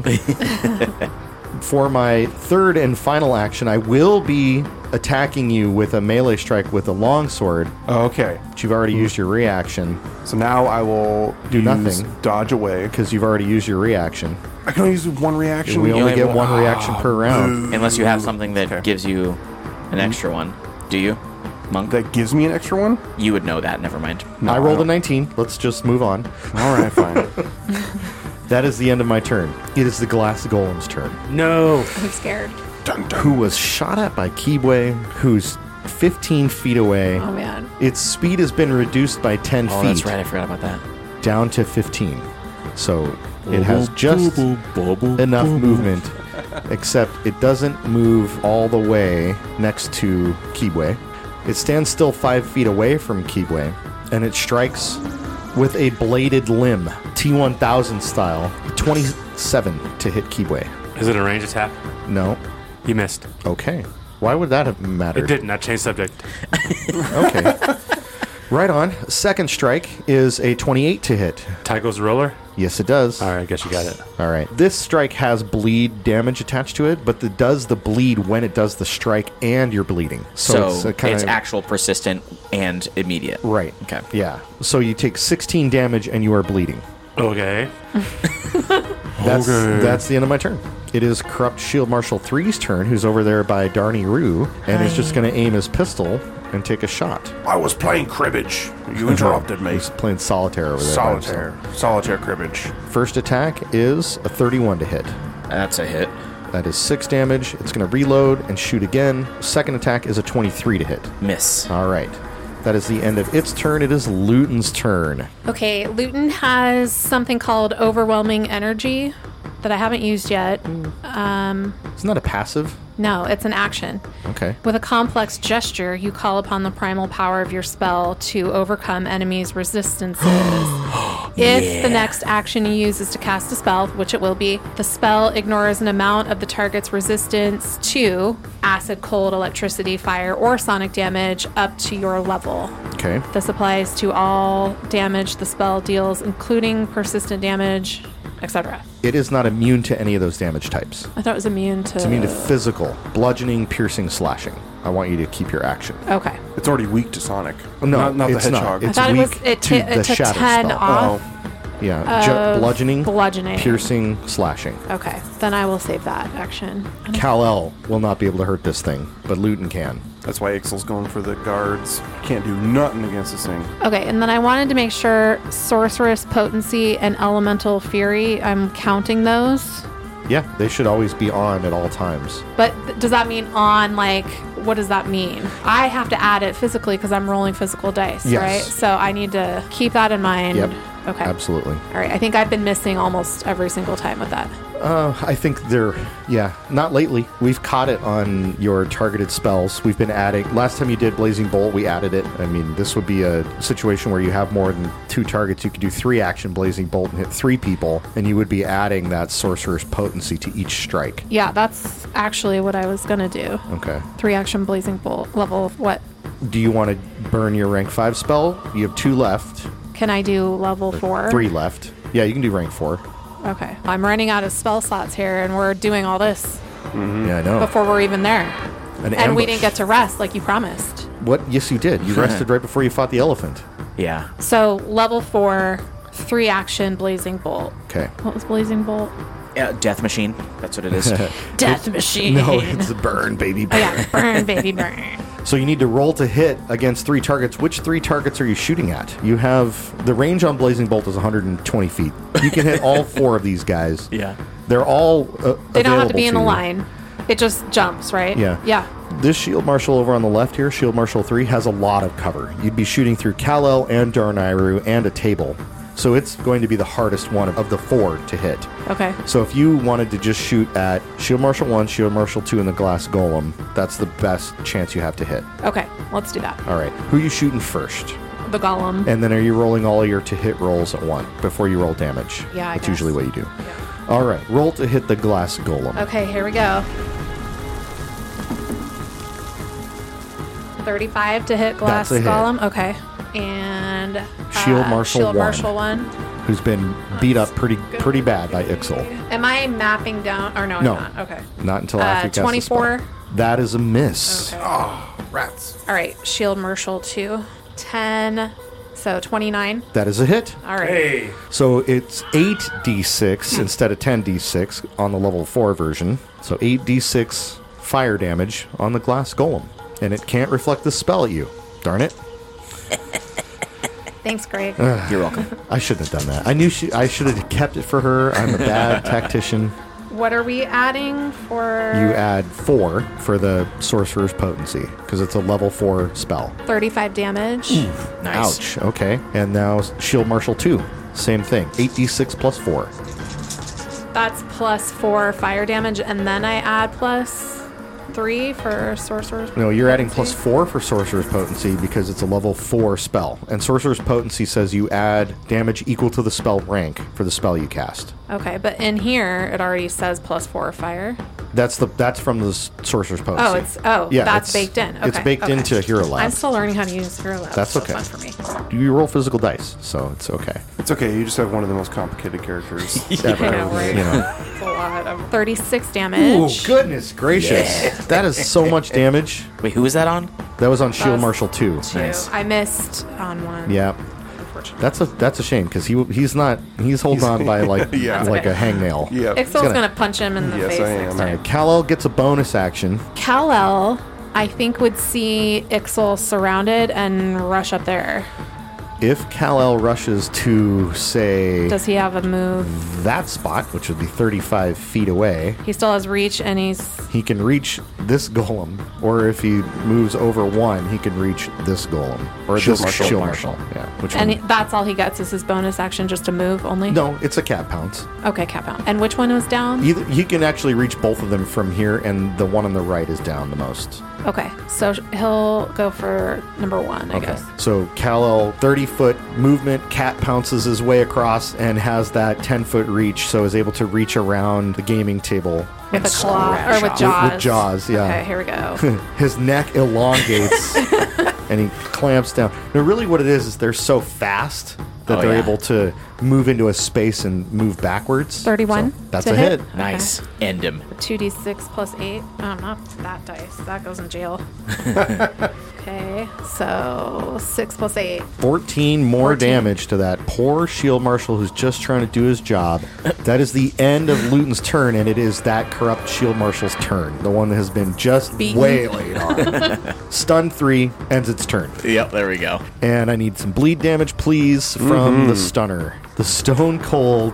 For my third and final action, I will be attacking you with a melee strike with a longsword, Oh, okay. but you've already used your reaction So now I will Do use nothing. Dodge away. because you've already used your reaction. I can only use one reaction. We only only get have one one- reaction per round. Unless you have something that Okay. gives you an extra one. Do you? Monk? That gives me an extra one. You would know that. Never mind. No, I rolled a don't. nineteen. Let's just move on. All right, fine. That is the end of my turn. It is the glass golem's turn, No. I'm scared. dun, dun. who was shot at by Kibwe, who's fifteen feet away. Oh man. Its speed has been reduced by ten Oh, feet that's right. I forgot about that. down to fifteen. So it has just enough movement, except it doesn't move all the way next to Kibwe. It stands still five feet away from Kibwe, and it strikes with a bladed limb, T one thousand style, twenty-seven to hit Kibwe. Is it a range attack? No. You missed. Okay. Why would that have mattered? It didn't. I changed subject. Okay. Right on. Second strike is a twenty-eight to hit. Tycho's roller? Yes, it does. All right, I guess you got it. All right. This strike has bleed damage attached to it, but it does the bleed when it does the strike and you're bleeding. So, it's, it's, a kinda, actual persistent and immediate. Right. Okay. Yeah. So you take sixteen damage and you are bleeding. Okay. That's Okay. that's the end of my turn. It is Corrupt Shield Marshal three's turn, who's over there by Darny Roo, and is just going to aim his pistol and take a shot. I was playing cribbage. You interrupted me. He's playing solitaire over there. by himself. Solitaire. Solitaire cribbage. First attack is a thirty-one to hit. That's a hit. That is six damage. It's going to reload and shoot again. Second attack is a twenty-three to hit. Miss. All right. That is the end of its turn. It is Luton's turn. Okay, Luton has something called Overwhelming Energy that I haven't used yet. Um, Isn't that a passive? no, it's an action. Okay. With a complex gesture, you call upon the primal power of your spell to overcome enemies' resistances. If the next action you use is to cast a spell, which it will be, the spell ignores an amount of the target's resistance to acid, cold, electricity, fire, or sonic damage up to your level. Okay. This applies to all damage the spell deals, including persistent damage, et cetera. It is not immune to any of those damage types. I thought it was immune to... It's immune to physical, bludgeoning, piercing, slashing. I want you to keep your action. Okay. It's already weak to Sonic. No, not, not it's the not. hedgehog. It's I thought it was... weak It, to t- the it took shadow ten spell. off. Yeah. Ju- Of bludgeoning, bludgeoning. piercing, slashing. Okay. Then I will save that action. Kal-El will not be able to hurt this thing, but Luton can. That's why Ixel's going for the guards. Can't do nothing against this thing. Okay, and then I wanted to make sure Sorceress Potency and Elemental Fury, I'm counting those. Yeah, they should always be on at all times. But th- does that mean on, like, what does that mean? I have to add it physically because I'm rolling physical dice, Yes. right? So I need to keep that in mind. Yep. Okay. Absolutely. All right. I think I've been missing almost every single time with that. Uh, I think they're, yeah, not lately. We've caught it on your targeted spells. We've been adding, last time you did Blazing Bolt, we added it. I mean, this would be a situation where you have more than two targets. You could do three action Blazing Bolt and hit three people, and you would be adding that Sorcerer's Potency to each strike. Yeah, that's actually what I was going to do. Okay. Three action Blazing Bolt. Level what? Do you want to burn your rank five spell? You have two left. Can I do level four? Three left. Yeah, you can do rank four. Okay. I'm running out of spell slots here, and we're doing all this Yeah, I know. before we're even there. An And we ambush. didn't get to rest like you promised. What? Yes, you did. You rested right before you fought the elephant. Yeah. So level four, three action Blazing Bolt. Okay. What was Blazing Bolt? Yeah, Death Machine. That's what it is. Death Machine. No, it's a burn, baby. Oh Burn. yeah, burn, baby, burn. So you need to roll to hit against three targets. Which three targets are you shooting at? You have the range on Blazing Bolt is one hundred twenty feet. You can hit all four of these guys. Yeah. They're all uh, They don't have to available be in a you. line. It just jumps, right? Yeah. Yeah. This Shield Marshal over on the left here, Shield Marshal three, has a lot of cover. You'd be shooting through Kal-El and Darnayru and a table. So it's going to be the hardest one of the four to hit. Okay. So if you wanted to just shoot at Shield Marshal one, Shield Marshal two, and the Glass Golem, that's the best chance you have to hit. Okay. Let's do that. All right. Who are you shooting first? The Golem. And then are you rolling all your to hit rolls at once before you roll damage? Yeah, I That's guess. usually what you do. All right. Roll to hit the Glass Golem. Okay, here we go. thirty-five to hit Glass That's a hit. Golem. Okay. And uh, Shield Marshal Shield one. Marshal one. Who's been beat up pretty pretty bad by Ixel. Am I mapping down? Or no, No. I'm not. Okay. Not until Uh, after you cast the twenty-four. spell. That is a miss. Okay. Rats. All right. Shield Marshal two. ten. So twenty-nine. That is a hit. All right. Hey. So it's eight d six instead of ten d six on the level four version. So eight d six fire damage on the Glass Golem. And it can't reflect the spell at you. Darn it. Thanks, Greg. You're welcome. I shouldn't have done that. I knew she. I should have kept it for her. I'm a bad tactician. What are we adding for You add four for the Sorcerer's Potency because it's a level four spell. thirty-five damage? Nice. Ouch. Okay. And now Shield Marshal two. Same thing. eight d six plus four. That's plus four fire damage, and then I add plus. three for sorcerer's. No, you're adding plus potency? four for Sorcerer's Potency because it's a level four spell. And Sorcerer's Potency says you add damage equal to the spell rank for the spell you cast. Okay, but in here it already says plus four fire. That's the that's from the s- Sorcerer's Potency. Oh, it's oh, Yeah, that's it's- baked in. Okay, it's baked okay. into Hero Lab. I'm still learning how to use Hero Lab. That's so okay. Fun for me. You roll physical dice, so it's okay. It's okay. You just have one of the most complicated characters. Ever, I know, right? you know. It's a lot of thirty-six Ooh, damage. goodness gracious. That is so much damage. Wait, who was that on? That was on Shield was- Marshal two. Two. Nice. I missed on one. Yeah. Unfortunately. That's a that's a shame because he he's not he's holding on by like Yeah. like a hangnail. Yeah. Ixal's gonna- gonna, punch him in the Yes, face. I next am. All time. right, Kal-El gets a bonus action. Kal-El, I think, would see Ixal surrounded and rush up there. If Kal-El rushes to say Does he have a move? that spot, which would be thirty-five feet away, He still has reach, and he's he can reach this golem, or if he moves over one, he can reach this golem or Shield this Marshal. shield marshal. Yeah, which and one? he, that's all he gets is his bonus action just to move only. No, it's a cat pounce. Okay, cap out. And which one was down? Either he can actually reach both of them from here, and the one on the right is down the most. Okay, so sh- he'll go for number one, I guess. So Kal-El, thirty foot movement, cat pounces his way across and has that ten foot reach, so is able to reach around the gaming table. With a claw or with With- jaws. with jaws, yeah. Okay, here we go. His neck elongates and he clamps down. Now, really, what it is is they're so fast that Oh, they're yeah. able to move into a space and move backwards. thirty-one. So that's to a hit. Okay. Nice. End him. two d six plus eight. Oh, not that dice. That goes in jail. Okay, so six plus eight. fourteen more fourteen. damage to that poor shield marshal who's just trying to do his job. That is the end of Luton's turn, and it is that corrupt shield marshal's turn. The one that has been just Beaten. waylaid on. Stun three ends its turn. Yep, there we go. And I need some bleed damage, please, from the stunner. The Stone Cold,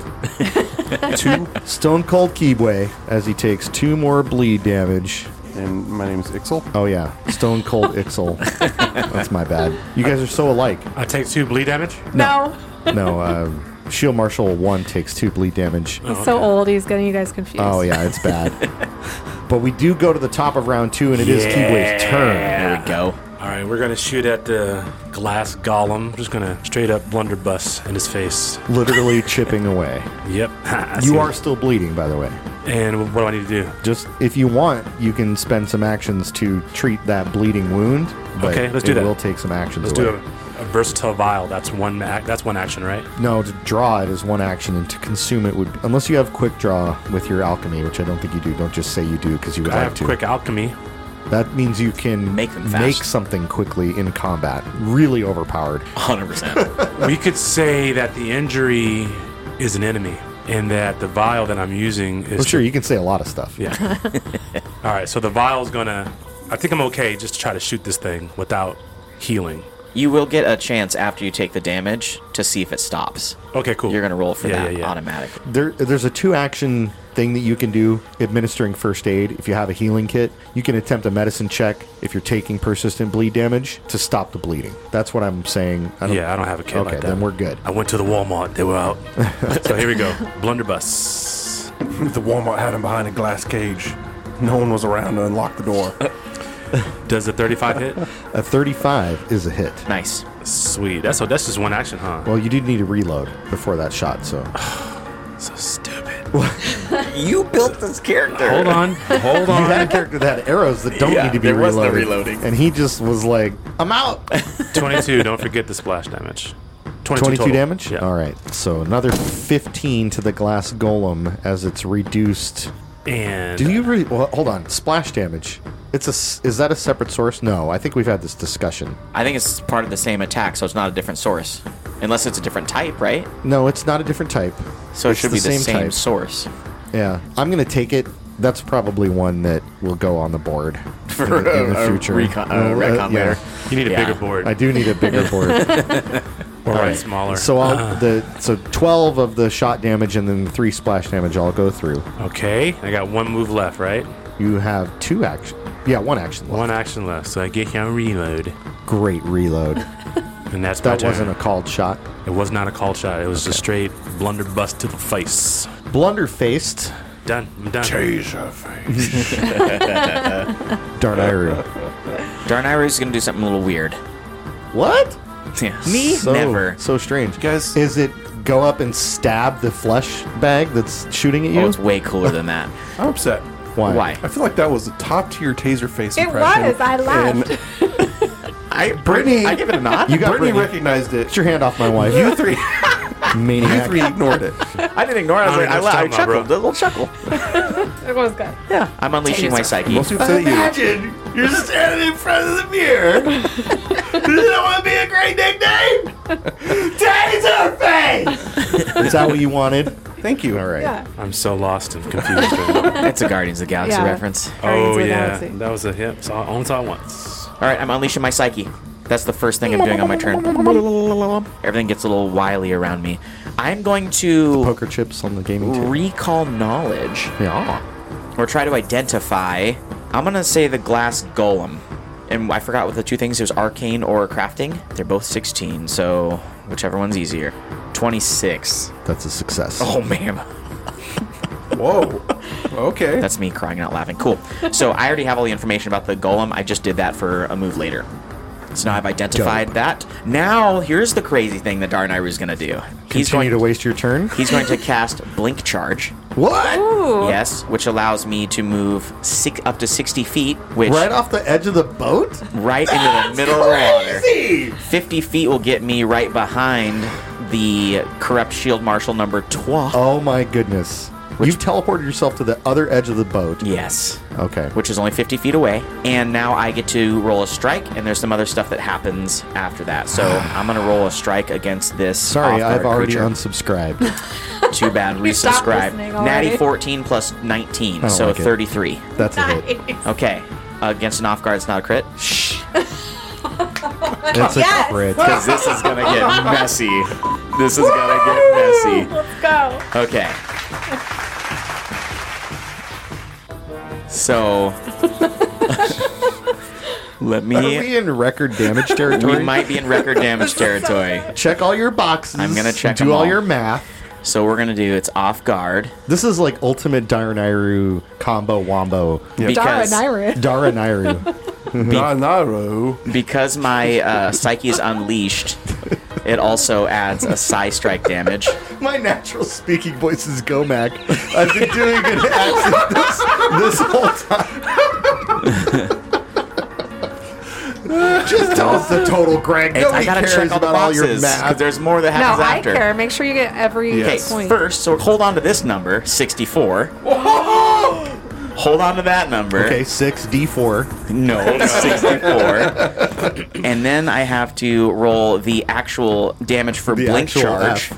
two Stone Cold Kibwe, as he takes two more bleed damage. And my name is Ixal. Oh yeah, Stone Cold Ixal. That's my bad. You guys are so alike. I take two bleed damage. No. No, uh, Shield Marshal one takes two bleed damage. He's so old, he's getting you guys confused. Oh yeah, it's bad. But we do go to the top of round two, and it is Kibwe's turn. There we go. All right, we're gonna shoot at the glass golem. Just gonna straight up blunderbuss in his face. Literally chipping away. Yep. I see You it. are still bleeding, by the way. And what do I need to do? Just if you want, you can spend some actions to treat that bleeding wound. But Okay, let's do it that. will take some actions. Let's away. do a, a versatile vial. That's one. Ac- that's one action, right? No, to draw it is one action, and to consume it would, unless you have quick draw with your alchemy, which I don't think you do. Don't just say you do because you would I like have to. quick alchemy. That means you can Make them fast. make something quickly in combat. Really overpowered. one hundred percent. We could say that the injury is an enemy, and that the vial that I'm using is. Well, sure, you can say a lot of stuff. Yeah. All right, so the vial's gonna. I think I'm okay just to try to shoot this thing without healing. You will get a chance after you take the damage to see if it stops. Okay, cool. You're gonna roll for Yeah, that yeah, yeah. automatically. There, there's a two action thing that you can do administering first aid. If you have a healing kit, you can attempt a medicine check if you're taking persistent bleed damage to stop the bleeding. That's what I'm saying. I don't, Yeah, I don't have a kit Okay, like that. then we're good. I went to the Walmart. They were out. So here we go. Blunderbuss. The Walmart had him behind a glass cage. No one was around to unlock the door. Does the thirty-five hit? A thirty-five is a hit. Nice. Sweet. That's so. That's just one action, huh? Well, you did need a reload before that shot, so. So stupid. You built this character. Hold on. Hold You on. had a character that had arrows that don't Yeah, need to be there was no reloaded. reloading. And he just was like, I'm out. twenty-two. Don't forget the splash damage. twenty-two, twenty-two total. damage? Yeah. All right. So another fifteen to the glass golem as it's reduced. And Do you re- well, hold on. Splash damage. It's a s- is that a separate source? No, I think we've had this discussion. I think it's part of the same attack, so it's not a different source. Unless it's a different type, right? No, it's not a different type. So it It's should be the same, type. source. Yeah. I'm going to take it. That's probably one that will go on the board For in the, in the a- a future. recon- uh, Uh, retcon yeah. later. you need a Yeah. bigger board. I do need a bigger board. or All right, right. smaller. So I'll, the so twelve of the shot damage and then three splash damage I'll go through. Okay. I got one move left, right? You have two action. Yeah, one action left. One action left. So I get you a reload. Great reload. And that's my That turn. wasn't a called shot. It was not a called shot. It was just straight blunderbuss to the face. Blunder faced. done. I'm done. Taser face. Darnayru. Darnayru is going to do something a little weird. What? Yeah. Me? So, Never. So strange. Guys- Is it go up and stab the flesh bag that's shooting at you? Oh, it's way cooler than that. I'm upset. Why? Why? I feel like that was a top tier taser face It impression. was. I laughed. And I Brittany, I give it a nod. You got Brittany Brittany. recognized it. Get your hand off my wife. You three, you maniac. three ignored it. I didn't ignore it. I was I like, I, don't know la- I what you're talking chuckled. about, A little chuckle. It was good. Yeah. I'm unleashing my psyche. Most people say you. Imagine you're standing in front of the mirror. Does that want to be a great nickname? Taser face! Is that what you wanted? Thank you. All right. Yeah. I'm so lost and confused right now. It's a Guardians of the Galaxy Yeah. reference. Guardians Oh, of the yeah. Galaxy. That was a hit. So I only saw it once. All right, I'm unleashing my psyche. That's the first thing I'm doing on my turn. Everything gets a little wily around me. I'm going to Poker chips on the gaming table. recall knowledge Yeah. or try to identify. I'm going to say the glass golem. And I forgot what the two things. It was arcane or crafting. They're both sixteen, so whichever one's easier. twenty-six. That's a success. Oh, man. Whoa. Okay. That's me crying out laughing. Cool. So I already have all the information about the golem. I just did that for a move later. So now I've identified Dope. that. Now here's the crazy thing that Darnayru is going to do. He's Continue going to waste your turn. He's going to cast Blink Charge. What? Ooh. Yes, which allows me to move six, up to sixty feet, which Right off the edge of the boat? right into the middle of the water. Crazy! fifty feet will get me right behind the Corrupt Shield Marshal number twelve. Oh my goodness. You've teleported yourself to the other edge of the boat. Yes. Okay. Which is only fifty feet away. And now I get to roll a strike, and there's some other stuff that happens after that. So I'm going to roll a strike against this. Sorry, off-guard I've already creature. unsubscribed. Too bad. You stopped Resubscribe. listening already. Natty fourteen plus nineteen, don't so like it. thirty-three. That's a hit. Nice. Okay. Uh, against an off guard, it's not a crit. Shh. It's a Yes. crit. Because this is going to get messy. This is going to get messy. Let's go. Okay. So. Let Are me. we in record damage territory? We might be in record damage territory. Check all your boxes. I'm gonna check Do them all, all. your math. So we're gonna do it's off guard This is like ultimate Darnayru combo wombo. because Darnayru. Darnayru. Naru. because my uh, psyche is unleashed. It also adds a psi strike damage. My natural speaking voice is Gomac. I've been doing an accent this, this whole time. Just tell us the total, Greg. It's, Nobody I gotta cares check all the about all your boxes because math. there's more that No, happens I after. care. Make sure you get every Okay, point. first, so hold on to this number, sixty-four. Hold on to that number. Okay, six D four. No, sixty-four. And then I have to roll the actual damage for The blink actual charge,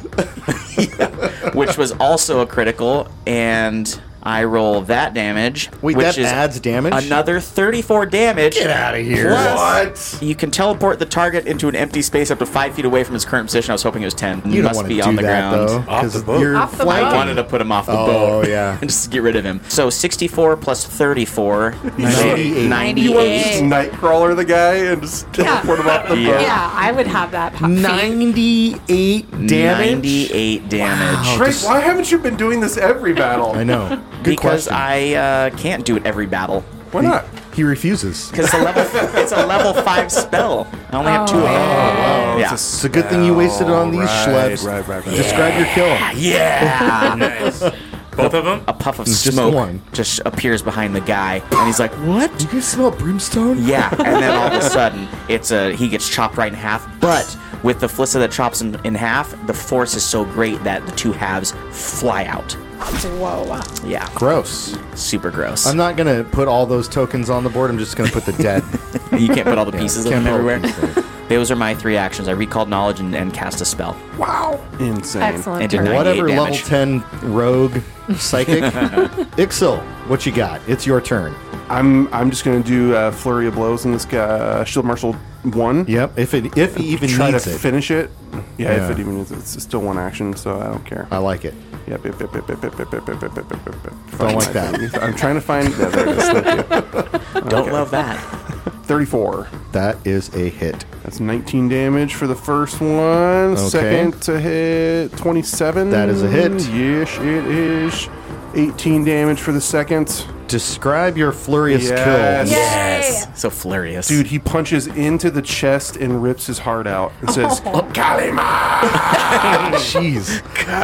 which was also a critical, and I roll that damage, Wait, which that is adds damage? another thirty-four damage. Get out of here. Plus, you can teleport the target into an empty space up to five feet away from his current position. I was hoping it was ten. You don't Must want to be do on the that, ground. though. Off 'cause the boat. You're Off the flanking. I wanted to put him off the Oh, boat. yeah. and just get rid of him. So sixty-four plus thirty-four. ninety-eight. ninety-eight. You want to just Nightcrawler the guy and just teleport him off the Yeah. boat? Yeah, I would have that. Pop feat. ninety-eight damage. ninety-eight damage. Drake, why haven't you been doing this every battle? I know. Good Because question. I uh, can't do it every battle. Why not? He refuses. Because it's a level, it's a level five spell. I only have two of them. Oh, Yeah. It's a good thing you wasted it on these right, schlebs. right, right, right. Describe your kill. Yeah. Nice. Both of them? A puff of Just the smoke one. just appears behind the guy, and he's like, "What?" You guys smell brimstone? Yeah, and then all of a sudden, it's a he gets chopped right in half. But with the Flissa that chops him in half, the force is so great that the two halves fly out. Whoa. Yeah, Gross. super gross. I'm not going to put all those tokens on the board. I'm just going to put the dead. you can't put all the pieces of Can't them put all the everywhere. pieces. Those are my three actions. I recalled knowledge and, and cast a spell. Wow. Insane. Excellent. And did turn. not- Whatever ninety-eight level damage. ten rogue psychic. Ixil, what you got? It's your turn. I'm I'm just gonna do a flurry of blows in this guy, uh, Shield Marshal one. Yep. If it if he even Try needs to it, finish it. Yeah, Yeah. if it even needs it, it's still one action, so I don't care. I like it. Yep, yep, yep, yep, yep, yep, yep, yep, yep, yep, yep, yep, yep. Don't like that. I'm trying to find. Yeah, there it is. Thank you. Don't love that. thirty-four. That is a hit. That's nineteen damage for the first one. Okay. Second to hit, twenty-seven. That is a hit. Yes, it is. eighteen damage for the second. Describe your flurious Yes. kill. Yes. So flurious. Dude, he punches into the chest and rips his heart out and says, Kalima! Jeez.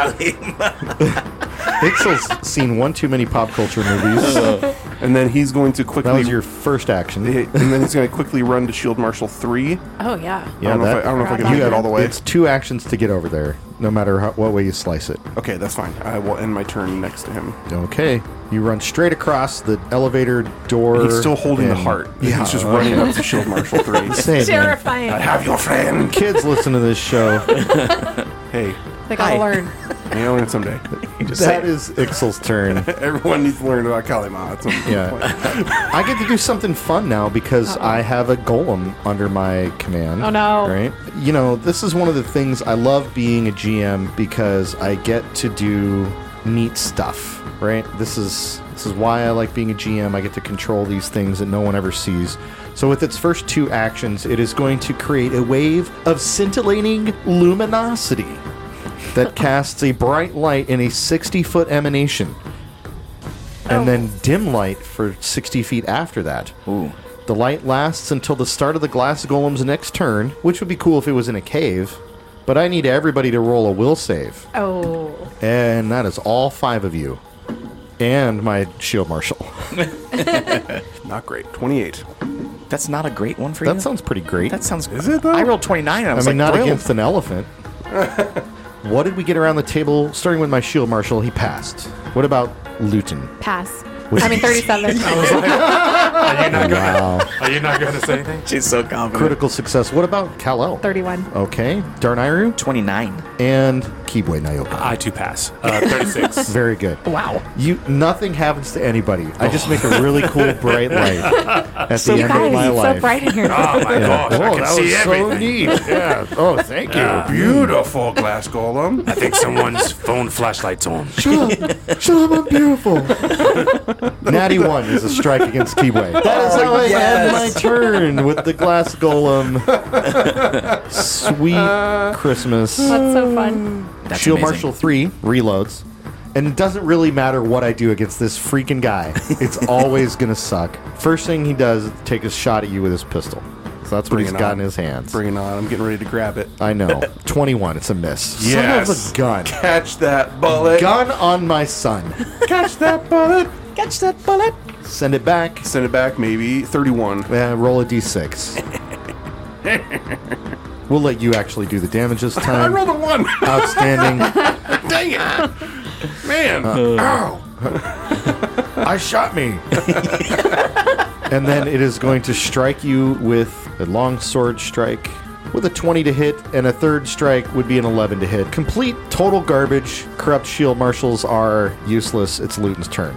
Ixel's seen one too many pop culture movies. And then he's going to That quickly... was your first action. and then he's going to quickly run to Shield Marshal three. Oh, yeah. I Yeah, don't know if I, that, I, don't know if I can You- do that all the way. it's two actions to get over there, no matter how, what way you slice it. Okay, that's fine. I will end my turn next to him. Okay. You run straight across the elevator door. He's still holding the and- heart. Yeah. He's just running up to Shield Marshal three. Say, man, Terrifying. Have your friend. kids listen to this show. Hey, They gotta Hi. learn. may I learn it someday. That is Ixel's turn. Everyone needs to learn about Kalima at some Yeah. point. I get to do something fun now because I have a golem under my command. Oh, no. Right? You know, this is one of the things I love being a G M because I get to do neat stuff, right? This is this is why I like being a G M. I get to control these things that no one ever sees. So with its first two actions, it is going to create a wave of scintillating luminosity that casts a bright light in a sixty-foot emanation. And then dim light for sixty feet after that. Ooh. The light lasts until the start of the glass golem's next turn, which would be cool if it was in a cave. But I need everybody to roll a will save. Oh. And that is all five of you. And my shield marshal. Not great. twenty-eight. That's not a great one for you? That sounds pretty great. That sounds... Is it, though? I rolled twenty-nine and I I was mean, like, not thrilled. against an elephant. What did we get around the table? Starting with my shield marshal, he passed. What about Luton? Pass. Was- I mean, thirty-seven. Are you not Wow. gonna? Are you not gonna say anything? She's so confident. Critical success. What about Kal-El? thirty-one. Okay. Darnayru twenty-nine. and Kibwe Nayoka. I too pass. Uh, Thirty-six. Very good. Wow. You nothing happens to anybody. I just make a really cool bright light at So the you end guys, of my it's life. so bright in here. Oh my gosh! I Oh, can that see was so everything. neat. Yeah. Oh, thank you. Beautiful glass golem. I think someone's phone flashlight's on. Shut up. Shut up, I'm beautiful. Natty one is a strike against Kibwe. That is how I end my turn with the glass golem. Sweet Christmas. That's so fun. That's Shield amazing. Marshal three reloads. And it doesn't really matter what I do against this freaking guy. It's always going to suck. First thing he does is take a shot at you with his pistol. So that's what Bring he's it got on. in his hands. Bring it on. I'm getting ready to grab it. I know. twenty-one. It's a miss. Yes. Son of a gun. Catch that bullet. Gun on my son. Catch that bullet. Catch that bullet. Send it back. Send it back, maybe. thirty-one. Uh, roll a d six. We'll let you actually do the damage this I time. rolled a one. Outstanding. Dang it. Man. Ow. I shot me. And then it is going to strike you with a long sword strike with a twenty to hit, and a third strike would be an eleven to hit. Complete total garbage. Corrupt shield marshals are useless. It's Luton's turn.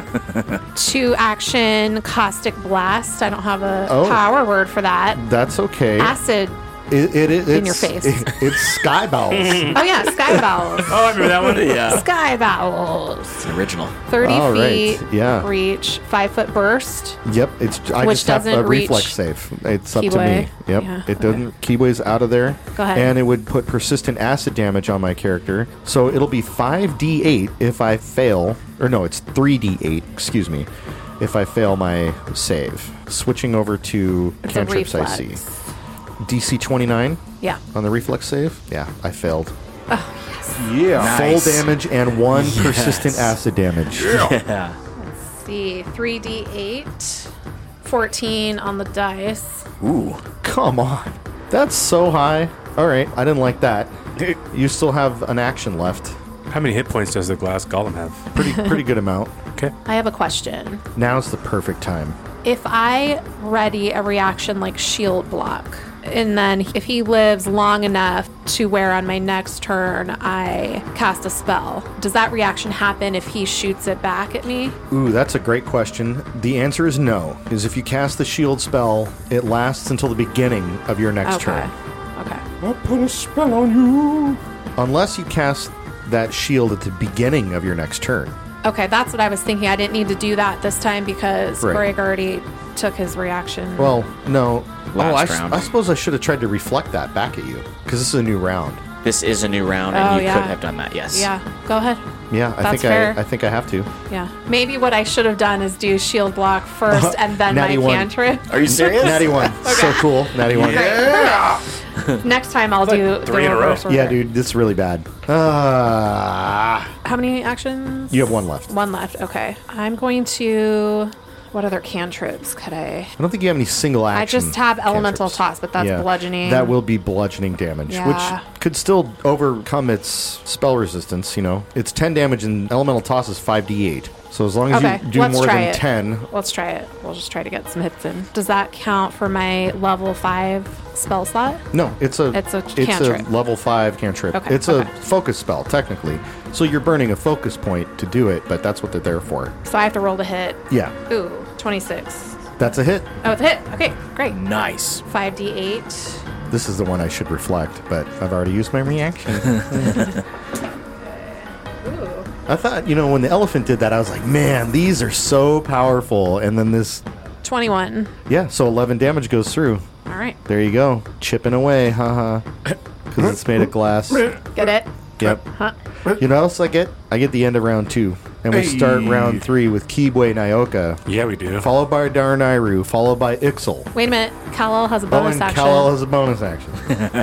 Two action caustic blast. I don't have a Oh. power word for that. That's okay. Acid. It, it, it, In your it's, face. it- it's sky bowels. Oh yeah, sky bowels. Oh, I remember that one. Yeah. Sky bowels. It's the original. Thirty All right, feet. yeah. Reach. Five foot burst. Yep, it's I Which just have a doesn't reach reflex save. It's up to Keyway. me. Yep, Yeah, it doesn't. Keyway's out of there. Go ahead. And it would put persistent acid damage on my character. So it'll be five d eight if I fail, or no, it's three d eight. Excuse me, if I fail my save. Switching over to It's a cantrips, I see. reflex. D C twenty-nine Yeah. on the reflex save. Yeah, I failed. Yeah. Nice. Full damage and one persistent acid damage. Yeah. Let's see. Three d eight. Fourteen on the dice. Ooh. Come on, that's so high. All right, I didn't like that. You still have an action left. How many hit points does the glass golem have? Pretty pretty good amount. Okay. I have a question. Now's the perfect time. If I ready a reaction like shield block, and then if he lives long enough to where on my next turn I cast a spell, does that reaction happen if he shoots it back at me? Ooh, that's a great question. The answer is no. Because if you cast the shield spell, it lasts until the beginning of your next Okay. turn. Okay. I'll put a spell on you. Unless you cast that shield at the beginning of your next turn. Okay, that's what I was thinking. I didn't need to do that this time because Right. Greg already took his reaction. Well, no. Last oh, I, s- round. I suppose I should have tried to reflect that back at you. Because this is a new round. This is a new round, and Oh, you yeah. could have done that. Yes. Yeah, go ahead. Yeah, I That's think fair. I, I think I have to. Yeah. Maybe what I should have done is do shield block first and then my Natty one. cantrip. Are you serious? Natty one, so cool. Natty one. Next time I'll do the three in a row. reverse order. Yeah, dude, this is really bad. Uh, How many actions? you have one left. One left. Okay. I'm going to. What other cantrips could I? I don't think you have any single action. I just have elemental cantrips. toss, but that's Yeah, bludgeoning. That will be bludgeoning damage, Yeah. which could still overcome its spell resistance. You know, it's ten damage, and elemental toss is five d eight. So as long as Okay, you do let's more try than it. ten, Let's try it. We'll just try to get some hits in. Does that count for my level five spell slot? no, it's a It's a it's cantrip. a level five cantrip. Okay, It's a okay. focus spell technically. So you're burning a focus point to do it, but that's what they're there for. So I have to roll to hit. Yeah, Ooh, twenty-six. that's a hit. Oh, it's a hit. Okay, great. Nice. five d eight. This is the one I should reflect, but I've already used my reaction. I thought, you know, when the elephant did that, I was like, man, these are so powerful. And then this, twenty-one. yeah, so eleven damage goes through. All right. There you go. Chipping away, haha. Because it's made of glass. Get it? Yep. Huh? You know what else I get? I get the end of round two. And we start Hey. round three with Kibwe Nyoka, Yeah, we do. followed by Darnayru, followed by Ixel. Wait a minute. Kal-El has a Oh, bonus and action. Kal-El has a bonus action.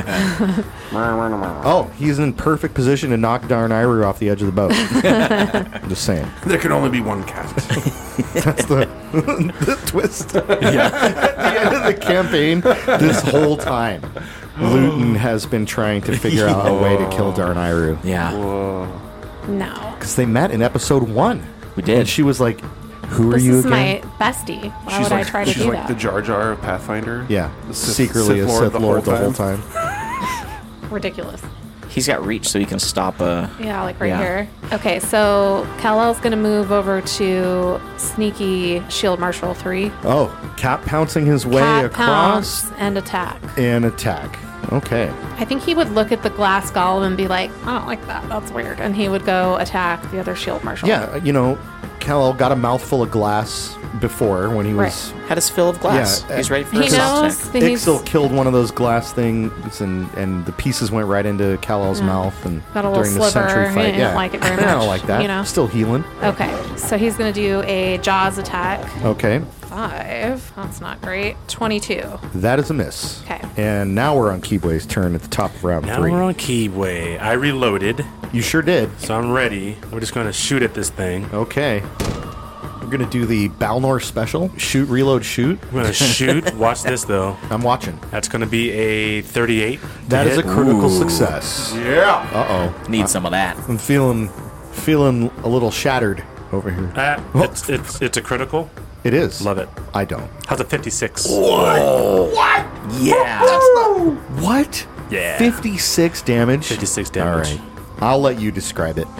Oh, he's in perfect position to knock Darnayru off the edge of the boat. I'm just saying. There can only be one cat. That's the, the twist. At the end of the campaign, this whole time, Luton has been trying to figure out a way to kill Darnayru. Yeah. No. Because they met in episode one. We did. And she was like, who are This you is again? my bestie. Why she's would like, I try to she's do like that? the Jar Jar of Pathfinder. Yeah, The Sith- secretly Sith a Lord Sith the Lord whole the whole time. time. Ridiculous. He's got reach, so he can stop a. Yeah, like right Yeah. here. Okay, so Kal-El's going to move over to sneaky shield marshal three. Oh, Cap pouncing his way Cat across pounce and attack. and attack. Okay. I think he would look at the glass golem and be like, I don't like that. That's weird. And he would go attack the other shield marshal. Yeah, you know, Kal-El got a mouthful of glass before when he was... Had his fill of glass. Yeah, He's ready for He his knows attack. that he's Ixel killed one of those glass things, and, and the pieces went right into Kal-El's mouth. And Got a little during the sliver. Sentry He fight, didn't yeah, like it very I don't much, like that. you know? Still healing. Okay, so he's going to do a Jaws attack. Okay, Five. That's not great. twenty-two. that is a miss. Okay. And now we're on Kibwe's turn at the top of round Now three. we're on Keyway. I reloaded, You sure did. so I'm ready. We're just going to shoot at this thing. Okay. We're gonna do the Balnor special. Shoot, reload, shoot. I'm going to shoot. Watch this, though. I'm watching. That's going to be a thirty-eight. to That is a hit. critical Ooh. success. Yeah. Uh oh. Need some of that. I'm feeling feeling a little shattered over here. Ah, it's, it's, it's a critical. It is. Love it. I don't. How's a fifty-six? Yeah. What? Yeah. fifty-six damage. fifty-six damage. All right. I'll let you describe it.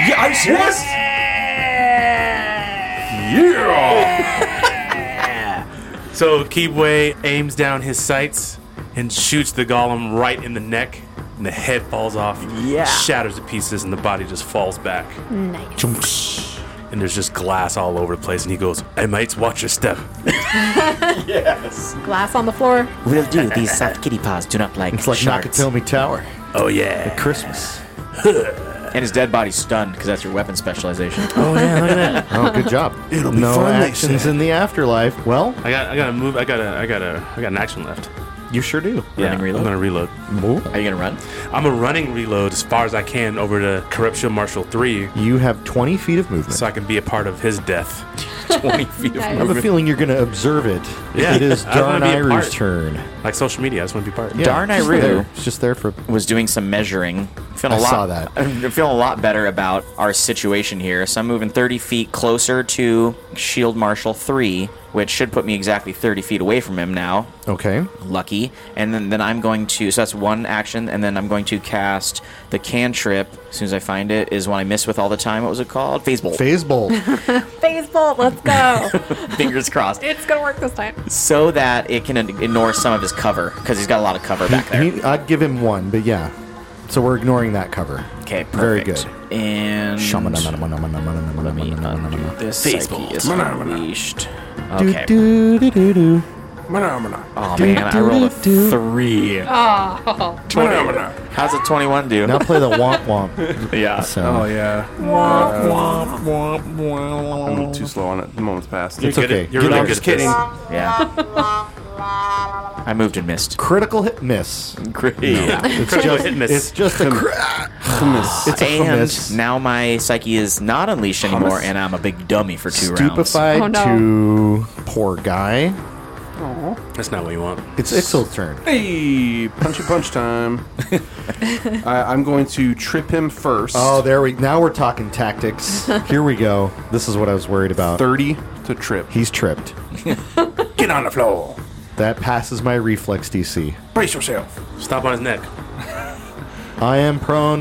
So Keebway aims down his sights and shoots the golem right in the neck, and the head falls off, Yeah. shatters to pieces, and the body just falls back. Nice. And there's just glass all over the place, and he goes, "Hey mates, watch your step." Glass on the floor. Will do. These soft kitty paws do not like It's like sharks. Nakatomi Tower. Oh yeah. Christmas. And his dead body's stunned because that's your weapon specialization. Oh yeah. Look at that. Oh, good job. It'll be no fun, they actions said. in the afterlife. Well, I got. I got to move. I got. to I got. to I got an action left. you sure do. Running reload? I'm gonna reload. Are you gonna run? I'm a running reload as far as I can over to Corruption Marshal three, You have twenty feet of movement. so I can be a part of his death. Twenty feet of Nice. I have a movement. feeling you're going to observe it. Yeah. It is I wanna be a Darnayru's part. turn. Like social media, I just want to be part. Yeah, Darnayru. it's there. It's just there for... Was doing some measuring. Feeling I a lot, saw that. I'm feeling a lot better about our situation here. So I'm moving thirty feet closer to Shield Marshal three, which should put me exactly thirty feet away from him now. Okay. Lucky. And then, then I'm going to, so that's one action, and then I'm going to cast the cantrip, as soon as I find it, is one I miss with all the time. What was it called? Phase Bolt. Phase Bolt. Phase bolt. Let's go. Fingers crossed. It's going to work this time. So that it can ignore some of his cover, because he's got a lot of cover back there. He- I'd give him one, but yeah. So we're ignoring that cover. Okay, perfect. Very good. And let me undo this. Psyche is unleashed. Okay. Do, do, do, do. Phenomena. Oh man, I rolled a three. Oh, Phenomena. How's a twenty-one do? Now play the womp womp. Yeah. So Oh, yeah. Womp, womp, I'm womp. too slow on it. The moment's passed. It's You're good okay. at- You're Get really out. good Just at this. kidding. Yeah. I moved and missed. critical hit miss. Great. Yeah. It's Critical just hit miss. it's just a cr- it's a And miss. now my psyche is not unleashed anymore, and I'm a big dummy for two rounds. Stupefied Oh, no. to poor guy. That's not what you want. It's Ixil's turn. Hey, punchy punch time. I, I'm going to trip him first. Oh, there we. Now we're talking tactics. Here we go. This is what I was worried about. thirty to trip. He's tripped. Get on the floor. That passes my reflex D C. Brace yourself. Stop on his neck. I am prone,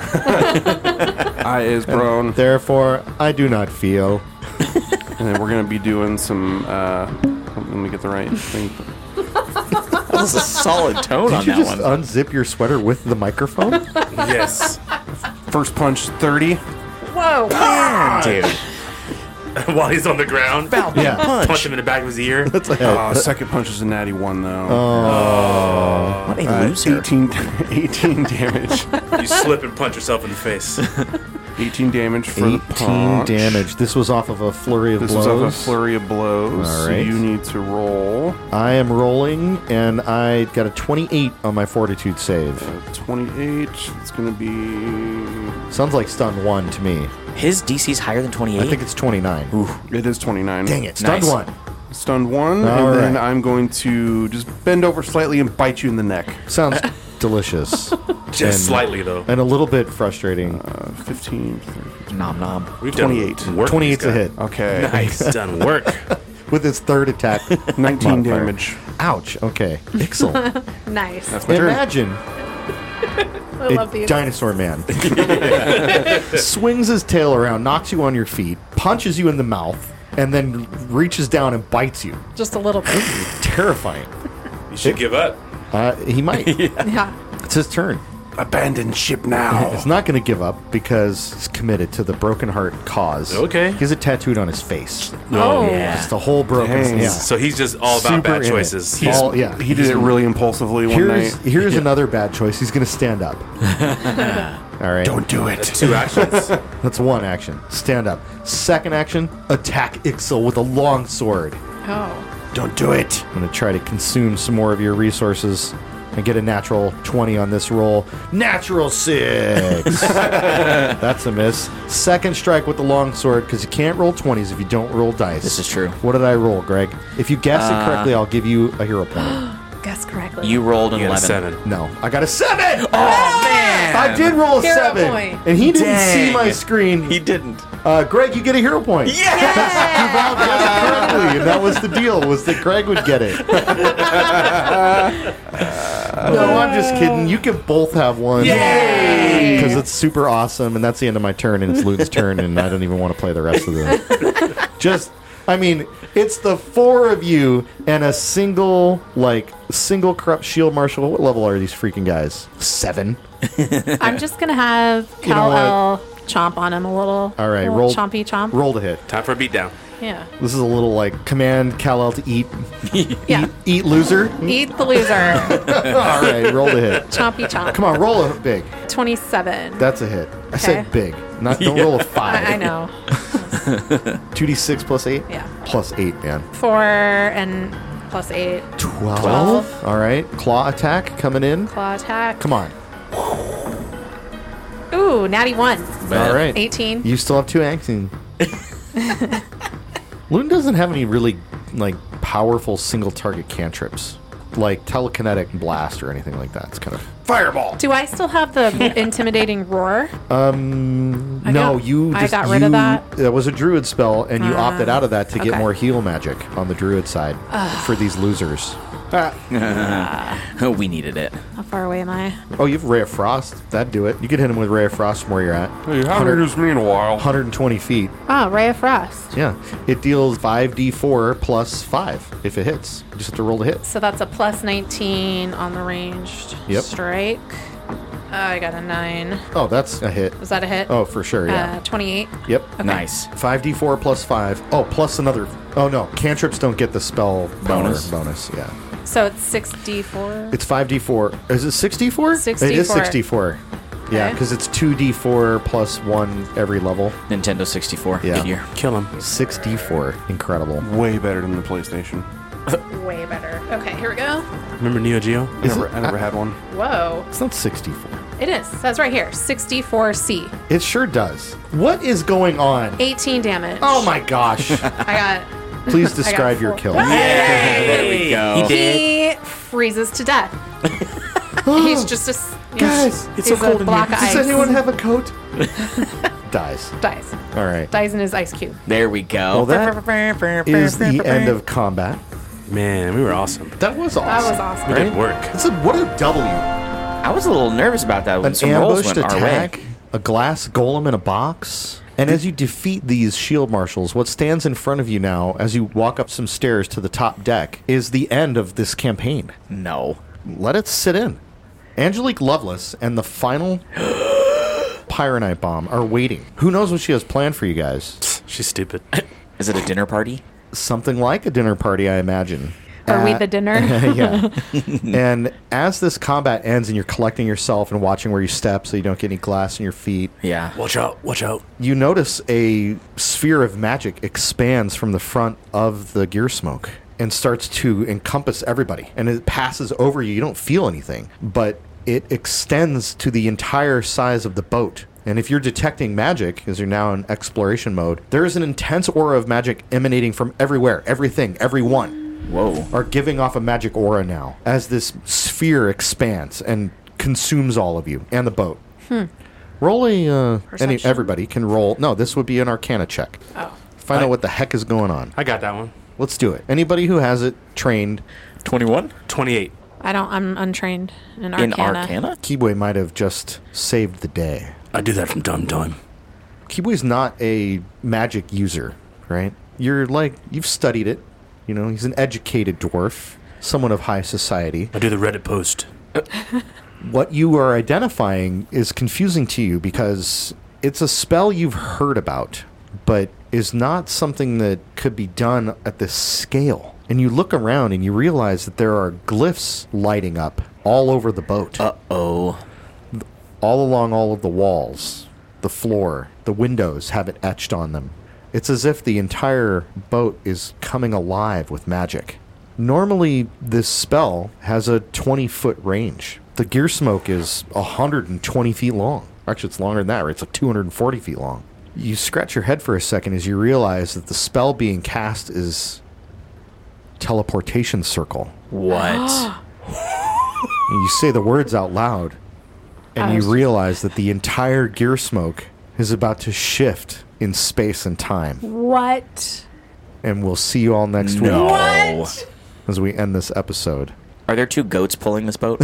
I is prone. therefore I do not feel. And then we're going to be doing some. Uh, let me get the right thing. That was a solid tone on Did you that just one. unzip your sweater with the microphone? Yes. First punch, thirty. whoa. Dude. While he's on the ground. Yeah. Punch him in the back of his ear. That's a hit. Uh, second punch is a natty one, though. What a Uh, loser. eighteen, eighteen damage. You slip and punch yourself in the face. eighteen damage for the eighteen punch. damage. This was off of a flurry of This blows. was off a flurry of blows. All So right. you need to roll I am rolling, and I got a twenty-eight on my fortitude save. twenty-eight. It's going to be. Sounds like stun one to me. His D C's higher than twenty-eight? I think it's twenty-nine. It is twenty-nine. Dang it, stun Nice. one. Stunned one, All and then right. I'm going to just bend over slightly and bite you in the neck. Sounds delicious. Just And- slightly, though. And a little bit frustrating. Uh, fifteen. Nom nom. We've twenty-eight. done work with twenty-eight's this a guy. hit. Okay. Nice. Done work. With his third attack. nineteen modifier. damage. Ouch. Okay. Ixil. Nice. That's my turn. Imagine I love a these. dinosaur man swings his tail around, knocks you on your feet, punches you in the mouth, and then reaches down and bites you. Just a little bit. Terrifying. You should give up. Uh, he might. Yeah. It's his turn. Abandon ship now. It's not going to give up because he's committed to the broken heart cause. Okay. He has it tattooed on his face. Oh. Yeah. Just a whole broken. Dang. Yeah. So he's just all about Super bad in it. choices. He's- He's All- yeah. He did it really impulsively one Here's night. here's another bad choice. He's going to stand up. All right. Don't do it. two actions. That's one action. Stand up. Second action, attack Ixil with a long sword. Oh. Don't do it. I'm going to try to consume some more of your resources and get a natural twenty on this roll. Natural six. That's a miss. Second strike with the long sword because you can't roll twenties if you don't roll dice. This is true. What did I roll, Greg? If you guess Uh, it correctly, I'll give you a hero point. Guess correctly. You rolled an You got a eleven. seven. No, I got a seven. Oh, man. I did roll a Hero seven, point. and he didn't Dang. see my screen. He didn't. Uh, Greg, you get a hero point. Yes! You rolled guessed correctly, and that was the deal. Was that Greg would get it? No, I'm just kidding. You can both have one. Because it's super awesome, and that's the end of my turn, and it's Luton's turn, and I don't even want to play the rest of the. Just, I mean, it's the four of you and a single, like, single corrupt shield marshal. What level are these freaking guys? Seven. I'm just gonna have You know Cal what? L chomp on him a little. All right, little roll. chompy chomp. Roll to hit. Time for a beatdown. Yeah. This is a little like command Kal-El to eat. Yeah. Eat, eat loser. Eat the loser. All right, roll to hit. Chompy chomp. Come on, roll a big. twenty-seven. That's a hit. I said Okay. big. Not don't roll a five. I, I know. two d six plus eight? Yeah. Plus eight, man. Four and plus eight. Twelve. Twelve. All right. Claw attack coming in. Claw attack. Come on. Ooh, natty one. All right. eighteen. You still have two acting. Loon doesn't have any really like powerful single target cantrips. Like telekinetic blast or anything like that. It's kind of Fireball. Do I still have the intimidating roar? um I no got- you I just got rid of you- that? That was a druid spell and you Ah, opted out of that to get okay. more heal magic on the druid side for these losers. We needed it. How far away am I? Oh, you have Ray of Frost. That'd do it. You could hit him with Ray of Frost from where you're at. Hey, haven't used me in a while. one hundred twenty feet. Oh, Ray of Frost. Yeah. It deals five d four plus five if it hits. You just have to roll to hit. So that's a plus nineteen on the ranged Yep. strike. I got a nine. Oh, that's a hit. Was that a hit? Oh, for sure, yeah. Uh, twenty-eight. Yep. Nice. five d four plus five. Oh, plus another. Oh, no. Cantrips don't get the spell Bonus. power bonus. Yeah. So it's six d four. It's five d four. Is it six d four? six It d is four. six d four. Yeah, Okay. because it's two d four plus one every level. Nintendo sixty-four. Yeah. Good year. Kill him. six d four. Incredible. Way better than the PlayStation. Way better. Okay, here we go. Remember Neo Geo? I Is never, it- I never had one. Whoa. It's not six d four. It is. Says right here. sixty-four C. It sure does. What is going on? eighteen damage. Oh my gosh. I got. Please describe your four. kill. There we go. He freezes to death. He's just a. s- he's- Guys, it's he's so cold a in block here. of Does ice. anyone have a coat? Dies. Dies. All right. Dies in his ice cube. There we go. Well, that is the end of combat. Man, we were awesome. That was awesome. That was awesome. We did work. It's a, what a W. I was a little nervous about that when An some rolls ambushed went our way. attack, a glass golem in a box. And as you defeat these shield marshals, what stands in front of you now, as you walk up some stairs to the top deck, is the end of this campaign. No. Let it sit in. Angelique Lovelace and the final Pyronite bomb are waiting. Who knows what she has planned for you guys? She's stupid. Is it a dinner party? Something like a dinner party, I imagine. Are we Uh, the dinner? yeah. And as this combat ends and you're collecting yourself and watching where you step so you don't get any glass in your feet, Yeah. Watch out. Watch out. you notice a sphere of magic expands from the front of the gear smoke and starts to encompass everybody. And it passes over you. You don't feel anything, but it extends to the entire size of the boat. And if you're detecting magic, as you're now in exploration mode, there is an intense aura of magic emanating from everywhere, everything, everyone. Whoa. Are giving off a magic aura now as this sphere expands and consumes all of you and the boat. Hmm. Roll a. Uh, any, Perception? everybody can roll. No, this would be an Arcana check. Oh. Find I- out what the heck is going on. I got that one. Let's do it. Anybody who has it trained, twenty-one? twenty-eight. I don't. I'm untrained in In Arcana. Arcana? Kiboy might have just saved the day. I do that from time to time. Kiboy's not a magic user, right? You're like you've studied it. You know, he's an educated dwarf, someone of high society. I do the Reddit post. What you are identifying is confusing to you because it's a spell you've heard about, but is not something that could be done at this scale. And you look around and you realize that there are glyphs lighting up all over the boat, Uh-oh. all along all of the walls, the floor, the windows have it etched on them. It's as if the entire boat is coming alive with magic. Normally, this spell has a twenty-foot range. The gear smoke is one hundred twenty feet long. Actually, it's longer than that, right? It's like two hundred forty feet long. You scratch your head for a second as you realize that the spell being cast is teleportation circle. What? And you say the words out loud, and I you was- realize that the entire gear smoke is about to shift in space and time. What? And we'll see you all next No. week What? as we end this episode. Are there two goats pulling this boat?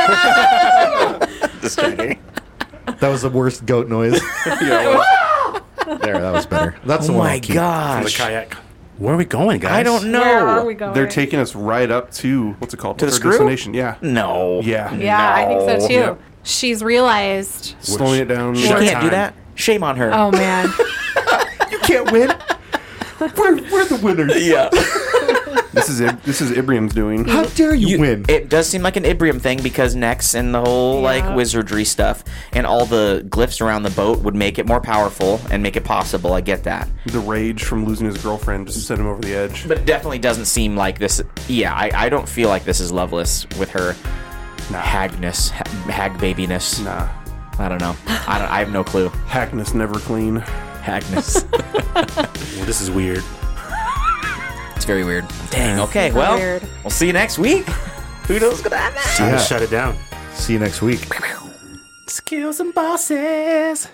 Just kidding. That was the worst goat noise. There, that was better. That's the Oh one my I'll keep. From the gosh. kayak. Where are we going, guys? I don't know. Where are we going? They're taking us right up to what's it called? To the What's our screw? destination? Yeah. No. Yeah. Yeah, I think so No. too. Yep. She's realized. Slowing it down. She Shut can't do time. that. Shame on her. Oh man. You can't win. We're, we're the winners. Yeah. This is Ib- this is Ibrium's doing. How dare you, You- win? It does seem like an Ibrium thing because Nex and the whole like Yeah. wizardry stuff and all the glyphs around the boat would make it more powerful and make it possible. I get that. The rage from losing his girlfriend just sent him over the edge. But it definitely doesn't seem like this. Yeah, I, I don't feel like this is Loveless with her Nah. hagness, ha- hag babiness. Nah. I don't know. I don't. I have no clue. Hackness never clean. Hagness. Well, this is weird. It's very weird. Dang. Okay. So Well, weird. we'll see you next week. Who knows what's gonna happen? Time Yeah. to shut it down. See you next week. Skills and bosses.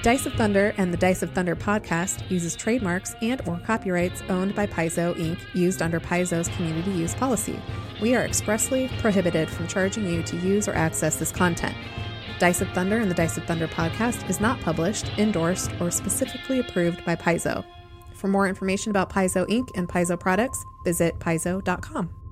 Dice of Thunder and the Dice of Thunder podcast uses trademarks and or copyrights owned by Paizo Incorporated used under Paizo's community use policy. We are expressly prohibited from charging you to use or access this content. Dice of Thunder and the Dice of Thunder podcast is not published, endorsed, or specifically approved by Paizo. For more information about Paizo Incorporated and Paizo products, visit paizo dot com.